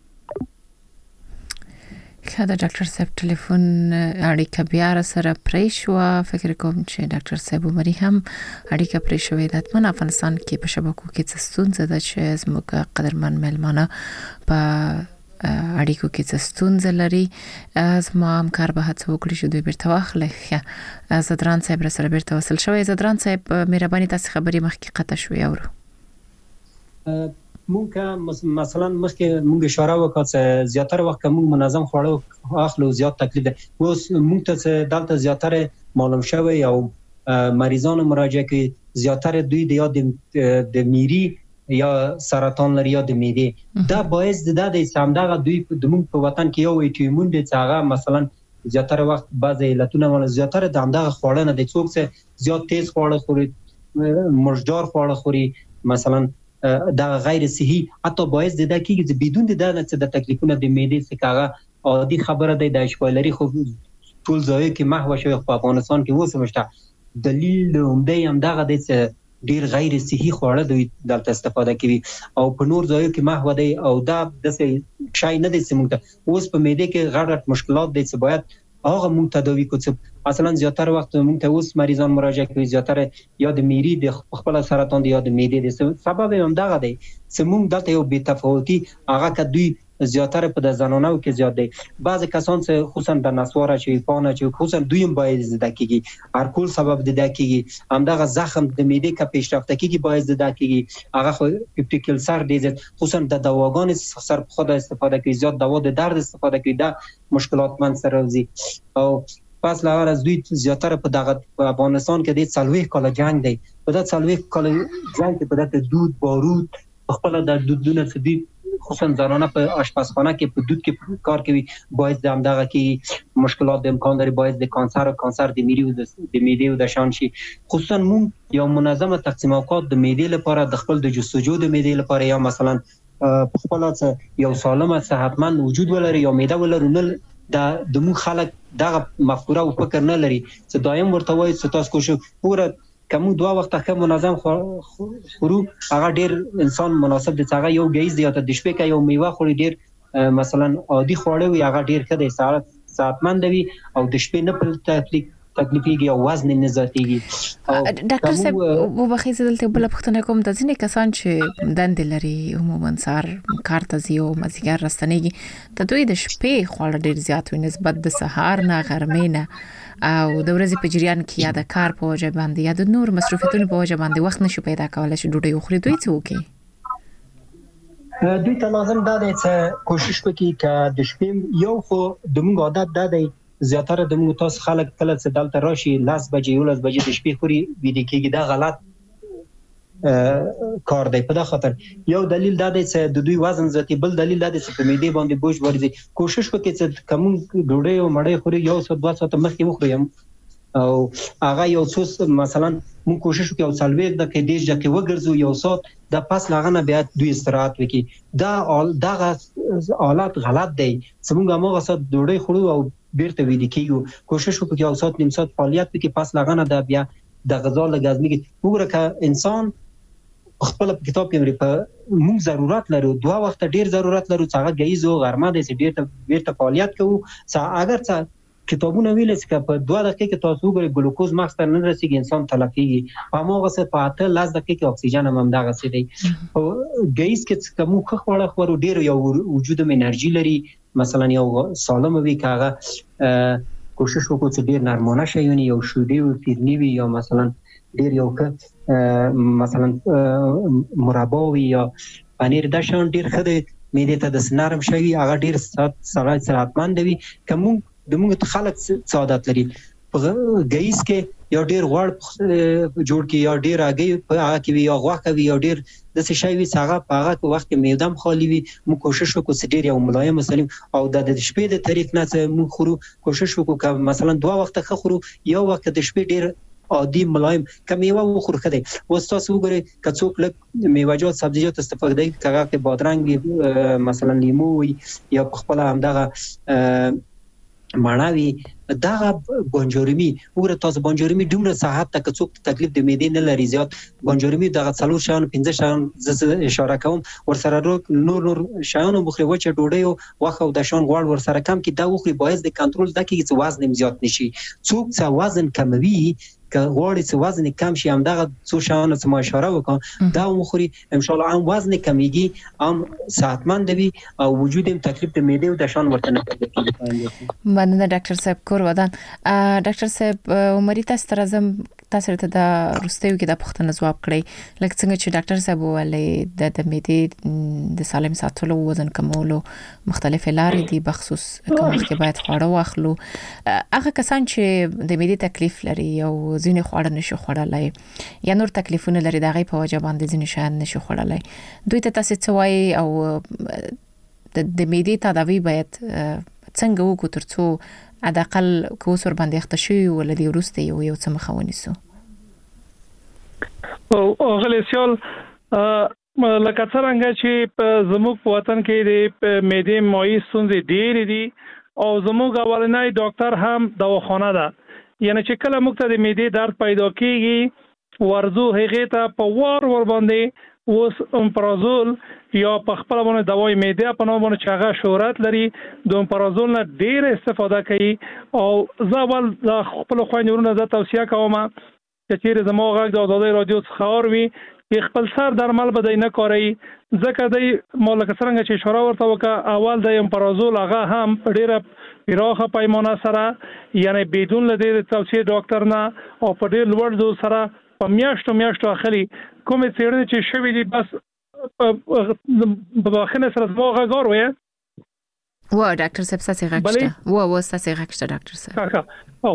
خدا ډاکټر صاحب ټلیفون اړیکه بیا سره پرې شو. فکر کوم چې ډاکټر صاحب عمري هم اړیکه پرې شوې ده. په افغانستان کې په شبکو کې څه ستونزه ده چې زموږ قدرمن ملمانه په اړیکو کې څه ستونزه لري. زما همکار به هڅه وکړي چې دوی بیرته واخلي. زدران صاحب سره بیرته وصل شوی. زدران صاحب مهرباني تاسو خبري مخکې قطع شوې اورو. مونږه مثلا مخکې مونږ اشاره وکړه چې زیاتره وخت مونږ منظم خواړه اخلو زیات تکلیف ده. اوس مونږ ته دلته زیاتره معلوم شوی او مریضانو مراجعه کوي زیاتره دوی د میری یا سرطان لري یا د معدې. دا باعث د سمدغه دوی د مونږ په وطن کې یو ایټیمون د څاغه مثلا زیاتره وخت بعضی علتونه ول زیاتره د همدغه خواړه نه د څوک څه زیات تیز خواړه خوري، مرجدار خواړه خوري، مثلا دا غیر صحی حتی باعث د کېږي چې بدون د تکلیفونو د معدې څخه عادي خبره ده د اشپایلری خو ټول ځای کې محو شوی په افغانستان کې وسمشته. دلیل عمده هم دغه د ډیر غیر صحی خواړه دوی دلته استفاده کوي او په نور ځایو کې محو دی او دا د شای نه دي سمته. اوس په معده کې غړ مشکلات دي چې باید هغه مونږ تداوی کوو. مثلا زیاتره وخت مونږ ته اوس مریضان مراجعه کوي زیاتره یا د میری د خپل سرطان دی یا د معدې د سبب هم دغه دی چې مونږ دلته یو بې تفاوتي هغه کدوی زیاتره په د زنانو کې زیات دی. بعض کسان چې خصوصا د نسواره چې پانه چې خصوصا دویم باید زده کیږي هر کول سبب د کیږي همدغه زخم د معدې کا پیشرفت کیږي باید زده کیږي هغه خو پیپټیکل سر دی خصوصا د دواګان سر خود استفاده کوي زیات دوا د درد استفاده کوي دا مشکلات من سره راځي. او پس لهار از دوی زیاتره په دغه افغانستان کې د څلوي کال جنگ دی په د څلوي کال جنگ کې په د دود بارود خپل د دودونه څه دی خصوصا زنانه په آشپزخانه کې په دود کې کار کوي باعث د همدغه کې مشکلات د امکان لري باعث د کانسر د میری او د معدې او د شان شي. خصوصا مونږ یو منظمه تقسیم اوقات د معدې لپاره د خپل د جستجو د معدې لپاره یا مثلا په خپل یو سالمه صحتمند وجود ولري یا معده ولري نه د مو خلک دغه مفکوره او فکر نه لري چې دایم ورته وایي چې تاسو کوشش پوره کوم دوه وخت که منظم خورو هغه ډیر انسان مناسب دي هغه یو گیز دی د شپې کې یو میوه خوري ډیر مثلا عادي خواړه وي هغه ډیر ښه دی صحتمند وي او د شپې نه په تکلیفيږي او وزن نه زیاتېږي. ډاکټر صاحب وبخښئ دلته بل پښتنه کوم د ځینې کسان چې دند لري عموما سار کار ته ځي او مازیګر راستنېږي د دوی د شپې خواړه ډیر زیات وي نسبت د سهار نه غرمې نه او د ورځې په جریان کې یا د کار په وجه باندې یا د نور مصروفیتونو په وجه باندې وخت نشي پیدا کولای چې ډوډۍ وخوري. دوی څه وکړي؟ دوی ته لازم ده چې کوشش وکړي چې د شپې یو خو د موږ عادت ده دی زیاتره د موږ تاسو خلک کله چې دلته راشي 10 بجې 11 بجې د شپې خوري ویډی کېږي دا غلط کار دی. په دا خاطر یو دلیل دا دی چې د دوی وزن زیاتې بل دلیل دا دی چې په معدې باندې بوج ورځي. کوشش وکړئ چې کوم ډوډۍ او مړۍ خوري یو څه 2 ساعت مخکې وخورئ او هغه یو څه مثلا مون کوشش وکړو او سلويک د کې دیش دغه وګرځو یو سات د پاس لاغنه بیا دوی استراحت وکړي. دا حالت غلط دی چې موږ هغه سات ډوډۍ خورو او بیرته ویډی کیږو. کوشش وکړو یو سات نیم سات فعالیت وکړي پاس لاغنه د بیا د غذا لګازمي وګوره ک انسان خپل کتاب کې په موږ ضرورت لرو 2 وخت ډیر ضرورت لرو څنګه غیزو غرمه د سې ډیر فعالیت کوو اگر څه کتابونه ویل چې په 2 دقیقې کې تاسو وګورئ ګلوکوز مغز ته نه رسیږي انسان تلفیږي په هغه څه په 10 دقیقې کې اکسیجن هم دغه څه دی. غیز کې کوم خواړه خورو ډیر یو وجود م انرژي لري مثلا یو سالم وي کاغه کوشش وکړو چې ډیر نرمانه شي یو شودي او پیرنی وي یا مثلا ډیر یو مثلا مربا وي یا پنیر د شان ډیر خدای معده ته د نرم شي هغه ډیر صحتمند وي کوم د موږ خلک سعادت لري. په غیز کې یو ډیر غوړ جوړ کی یا ډیر هغه په هغه کې یا غوښه وي یا ډیر د څه شی وي هغه په هغه وخت کې معدم خالی وي مو کوشش وکړو چې ډیر یو ملایم سلیم او د شپې د طریق نه مو خورو کوشش وکړو مثلا 2 وخت خورو یو وخت د شپې ډیر عادي ملایم که میوه وخور خدي وستاس وګوري که څوک لږ میوه‌جات سبزیجات استفاده کوي کغه کې بادرنګ مثلا لیمو یا خپل همدغه ماناوي دغه بونجورمی وګوره تاسو بونجورمی دومره صحت ته څوک تکلیف د معدې نه لري زیات بونجورمی دغه 4 شان 15 شان ز اشاره کوم ورسره نور شانو مخري وچه ډوډۍ او واخه او د شان غوړ ورسره کم کې دا وخري باعث د کنټرول د کې وزن زیات نشي څوک څه وزن کموي که غوړي څه وزن کم شي هم دغه څو شان څه ما اشاره وکم دا مخري ان شاء الله هم وزن کمیږي هم صحتمند وي او وجود هم تکلیف د معدې او د شان ورته نه کوي. مننه ډاکټر صاحب کور ودان. ډاکټر صاحب عمري تاسو تر زم تاسو ته د روستیو کې د پښتنه جواب کړی لکه څنګه چې ډاکټر صاحب ولې د معدې د سالم ساتلو وزن کمولو مختلف لارې دي بخصوص کوم کې باید خواړه واخلو هغه کسان چې د معدې تکلیف لري او ځینې خواړه نشي خوړلای یا نور تکلیفونه لري دغه په وجه باندې ځینې شیان نشي خوړلای دوی ته تاسو څه وایي او د معدې تداوی باید څنګه وکړو ترڅو اداقل کوسر باندې اختشوي ولدي ورسته یو څه مخاوني سو او غلیسیال لکه څنګه چې زموږ په وطن کې د معدې معوي ستونزې ډېرې دي او زموږ اولنۍ ډاکټر هم دواخانه ده یعنی چې کله موږ ته د معدې درد پیدا کیږي ورزو هغه ته په ور باندې اوس امپرازول یا په خپل باندې دوايي معده په نوم باندې چې هغه شهرت لري د امپرازول نه ډیر استفاده کوي او زاول د خپل خويندونو د توصيه کوم چې چیرې زموږ غږ د آزادۍ رادیو څخه اوري چې خپل سر درمل بدای نه کوي ځکه د مولک څنګه چې اشاره ورته وکړه اول د امپرازول هغه هم ډیره پراخه پیمانه سره یعنی بدون لدې توصيه ډاکټر نه او په ډیر لوړ دوز سره په میاشتو اخلي کومې څېړنې چې شوي دي بس په واخنه سره زموږ غږ وي و ډاکټر صاحب ساسي غږشته و ساسي غږشته ډاکټر صاحب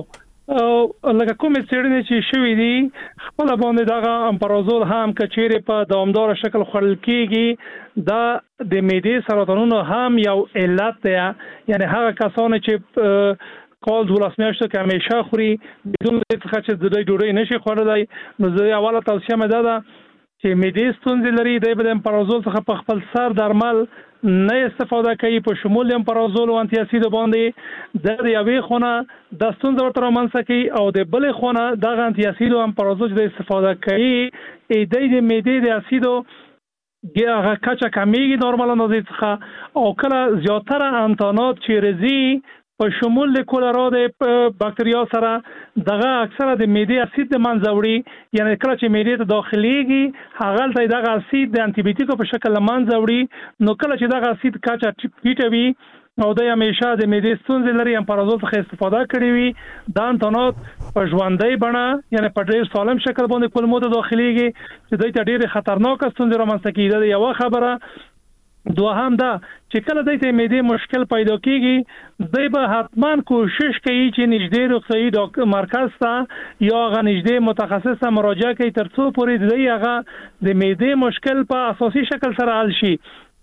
او لکه کومې څېړنې چې شوي دي خپل باندې دغه امپرازول هم کچېره په دوامدار شکل خورل کیږي دا د معدې سرطانونو هم یو علت دی یعنی هغه کسان چې کال 12 میاشتو کې همیشه خوري بدون څه چې د ډوډۍ نشي خوړلای نو زه اوله توصیه مې ده چې معدې ستونزې لري د امپرازول څخه په خپل سر درمل نه استفاده کوي په شمول امپرازول او انټي اسید باندې د یوې خونه د ستونزې ورته رامنځته کوي او د بلې خونه د انټي اسید او امپرازول د استفاده کوي د معدې د اسیدو هغه کچه کمیږي نورمال اندازې څخه او کله زیاتره انتانات چې رزي په شمول د کولرا د باکتریا سره دغه اکثره د معدې اسید د منځوړي یعنی کله چې معدې ته داخليږي هغه ته دغه اسید د انټي بیوټیکو په شکل منځوړي نو کله چې دغه اسید کچه ټیټوي او د همیشه د معدې ستونزې لري امپرازول څخه استفاده کړې وي دا انتانات په ژوندۍ بڼه یعنی په ډېر سالم شکل باندې کولمو ته داخليږي چې دوی ته ډېر خطرناک ستونزې رامنځته کیږي دا یو خبره دوهم دا چې کله د معدې مشکل پیدا کیږي دوی به حتما کوشش کوي چې نږدې روغتیايي ډاکټر مرکز ته یا غو نږدې متخصص ته مراجعه کوي ترڅو پورې دوی هغه د معدې مشکل په اساسي شکل سره حل شي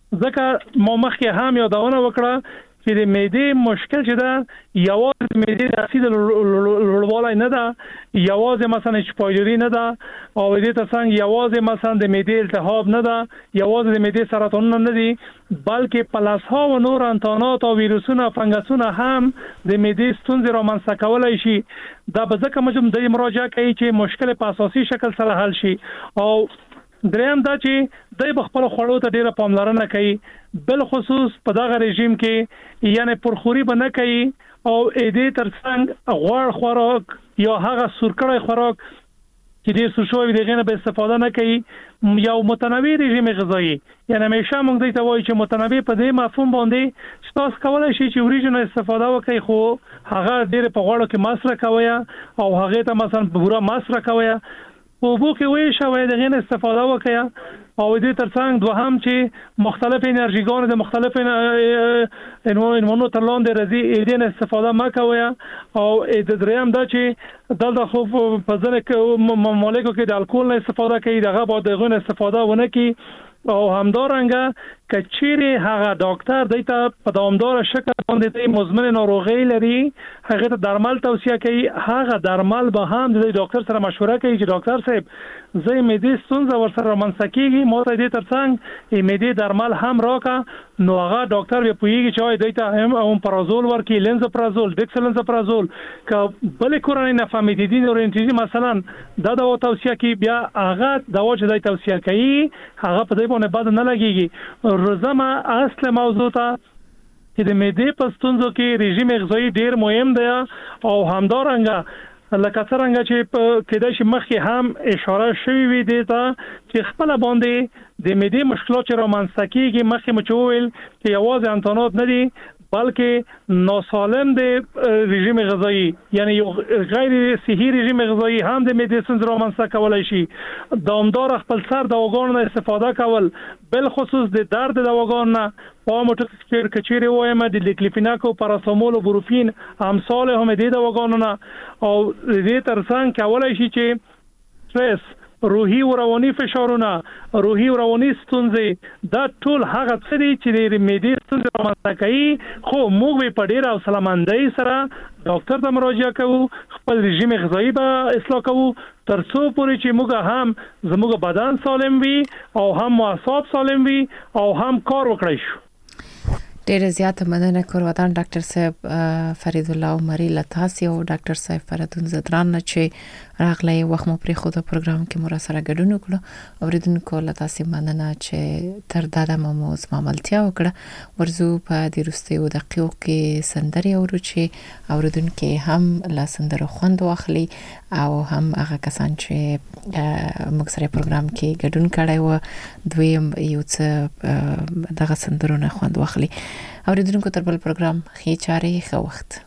ځکه ما مخکې هم یادونه وکړه چې د معدې مشکل چې دا یوازې د معدې د اسید لوړوالی نه ده یوازې مثلا چپایدوري نه ده او دې ترڅنګ یوازې مثلا د معدې التهاب نه ده یوازې د معدې سرطانونه نه دي بلکې پلاسها او نور انتانات او ویروسونه فنګسونه هم د معدې ستونزې رامنځته کولای شي دا به ځکه مجم د مراجعه کوي چې مشکل په اساسي شکل سره حل شي او دریم دا چې د خپل خوړو ته ډیره پاملرنه کوي بل خصوص په دغه رژیم کې یعنی پرخوري به نه کوي او دې ترڅنګ غوړ خوراک یا هغه سورکړی خوراک چې ډیر سوشوي دغه نه به استفاده نه کوي یو متنوع رژیم غذایی یعنی همیشه موږ دې ته وایو چې متنوع په دې مفهوم باندې تاسو کولای شئ چې وريجن استفاده وکړئ خو هغه ډیر په غوړو کې مصرف کوي او هغه ته مثلا پورا مصرف کوي او بو کې وې شوې دغه نه استفاده وکړه او دې ترڅنګ دوهم چې مختلف انرژيګان د مختلف انمونو ترلاندې رضی دې نه استفاده مکوي او د دریم دا چې دلته خو په ځنه کې مملکو کې د الکول نه استفاده کوي دغه با دغه استفاده ونه کوي او همدارنګه کچيري هغه ډاکټر دایته په دوامدار شکل باندې د مزمن ناروغي لري هغه ته درمل توصیه کوي هغه درمل به هم د ډاکټر سره مشوره کوي چې ډاکټر صاحب زه مېدې ستونزه ورسره منسکیږي مو ته دې ترڅنګ مېدې درمل هم راکا نو هغه ډاکټر به پوهیږي چې دایته هم پرازول ورکی لنزپرازول ډیکسلنزپرازول ک بل کورنۍ نه فامیدین اورینټیزي مثلا دا د توصیه کوي بیا هغه دوا چې دای توصیه کوي هغه په دې باندې بد نه لګيږي روزمه اصل موضوع ته چې د معدې په ستونزو کې رژیم غذایی ډیر مهم دی او همدارنګه لکه څنګه چې کېدای شي مخکې هم اشاره شوی وي دی ته چې خپل باندې د معدې مشکلات چې رومانسکیږي مخکې مچوول چې یوازې انتانات نه دي بلکې ناسالم د رژیم غذایی یعنی یو غیر صحی رژیم غذایی هم د معدې ستونزې رومانسه کولای شي دوامدار خپل سر دواګانو استفاده کول بل خصوص د درد دواګانو په موټر کچيري وایم د لیکلیفیناک او پاراسټامول او بروفین امثال هم د دواګانو او دې ترڅنګ کولای شي چې سټرس روحي او رواني فشارونه روحي او رواني ستونزې دا ټول هغه څه دي چې د معدې ستونزې رامنځته کوي خو موږ په ډیر او سلامندۍ سره ډاکټر ته مراجعه کوو خپل رژیم غذایی به اصلاح کوو ترڅو پورې چې موږ هم زموږ بدن سالم وي او هم اعصاب سالم وي او هم کار وکړي شو ډیر زیات مننه کوم ډاکټر صاحب فرید الله عمری لتاسی او ډاکټر صاحب فرادون زدران چې راغلی وخت مو پرې خو د پروګرام کې مو را سره ګډون وکړو اوریدونکو لتاسی مننه چې تر دا د موز معاملتیا وکړه ورزو په د روستیو دقیقو کې سندري اورو چې اوریدونکو هم لا سندرو خوند واخلي او هم هغه کسان چې موږ سره پروګرام کې ګډون کړي و دوی یو څه دغه سندرو نه خوند واخلي اوریدونکو تر بل پروګرام خې چاري خو وخت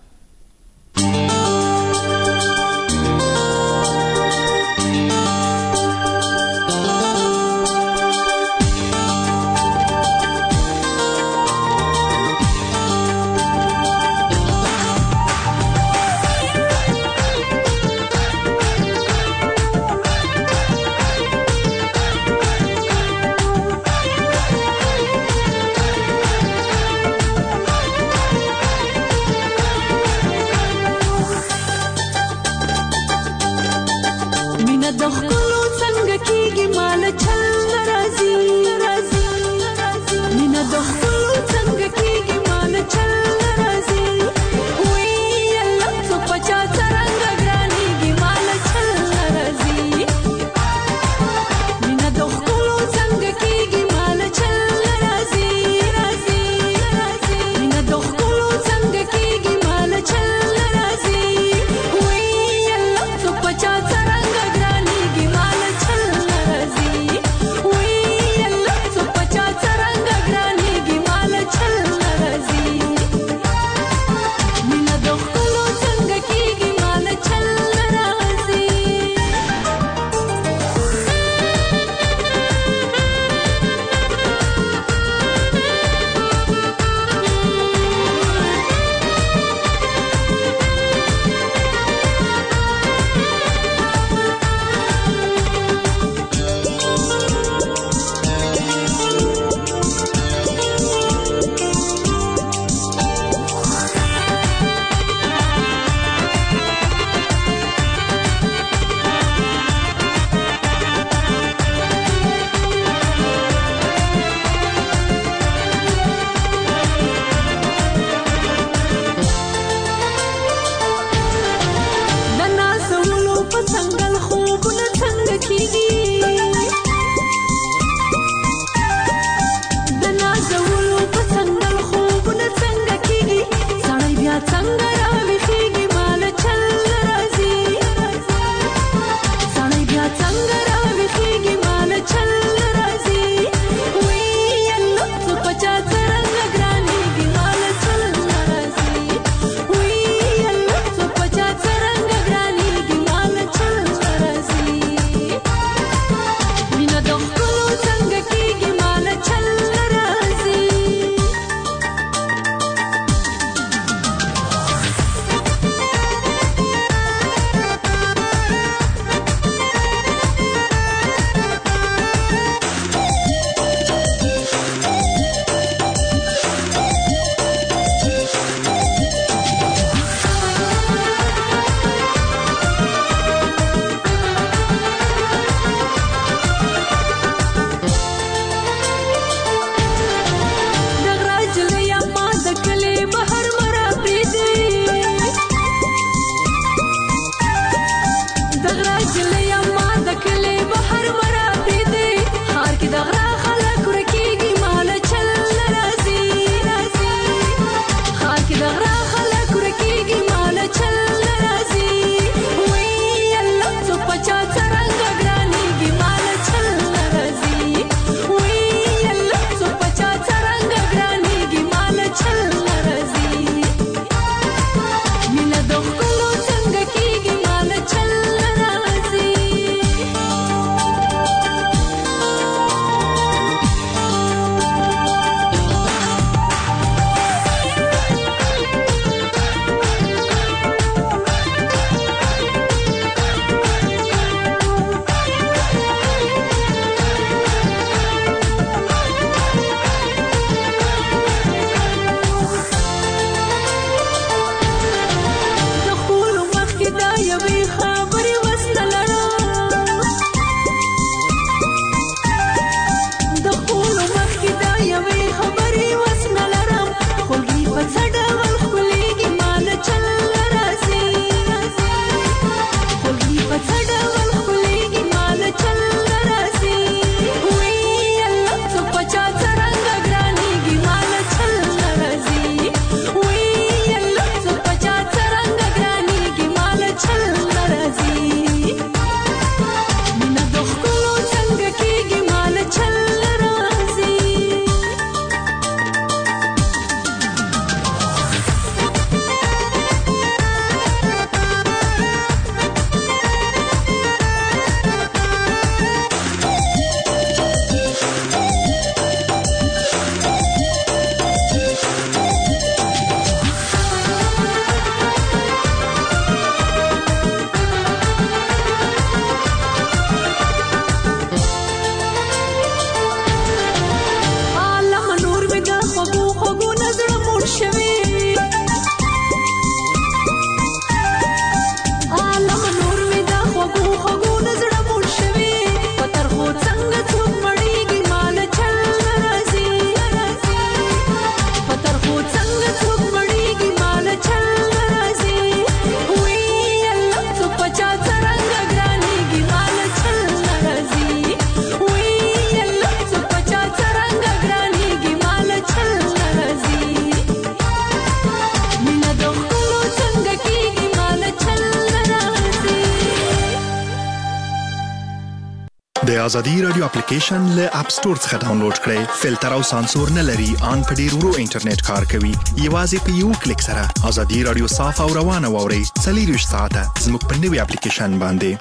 د ازادي رادیو اپلیکیشن له اپ ستور څخه ډاونلوډ کړئ. فلټر او سانسور نه لري، ان په ډیر ورو انټرنیټ کار کوي. یوازې په یو کلیک سره ازادي رادیو صاف او روانه واورئ. 24 ساعته زموږ په نوې اپلیکیشن باندې.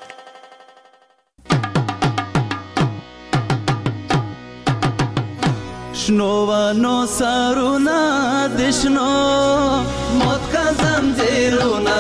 شنو ونو سرونا دشنو موت کا زنجیرونا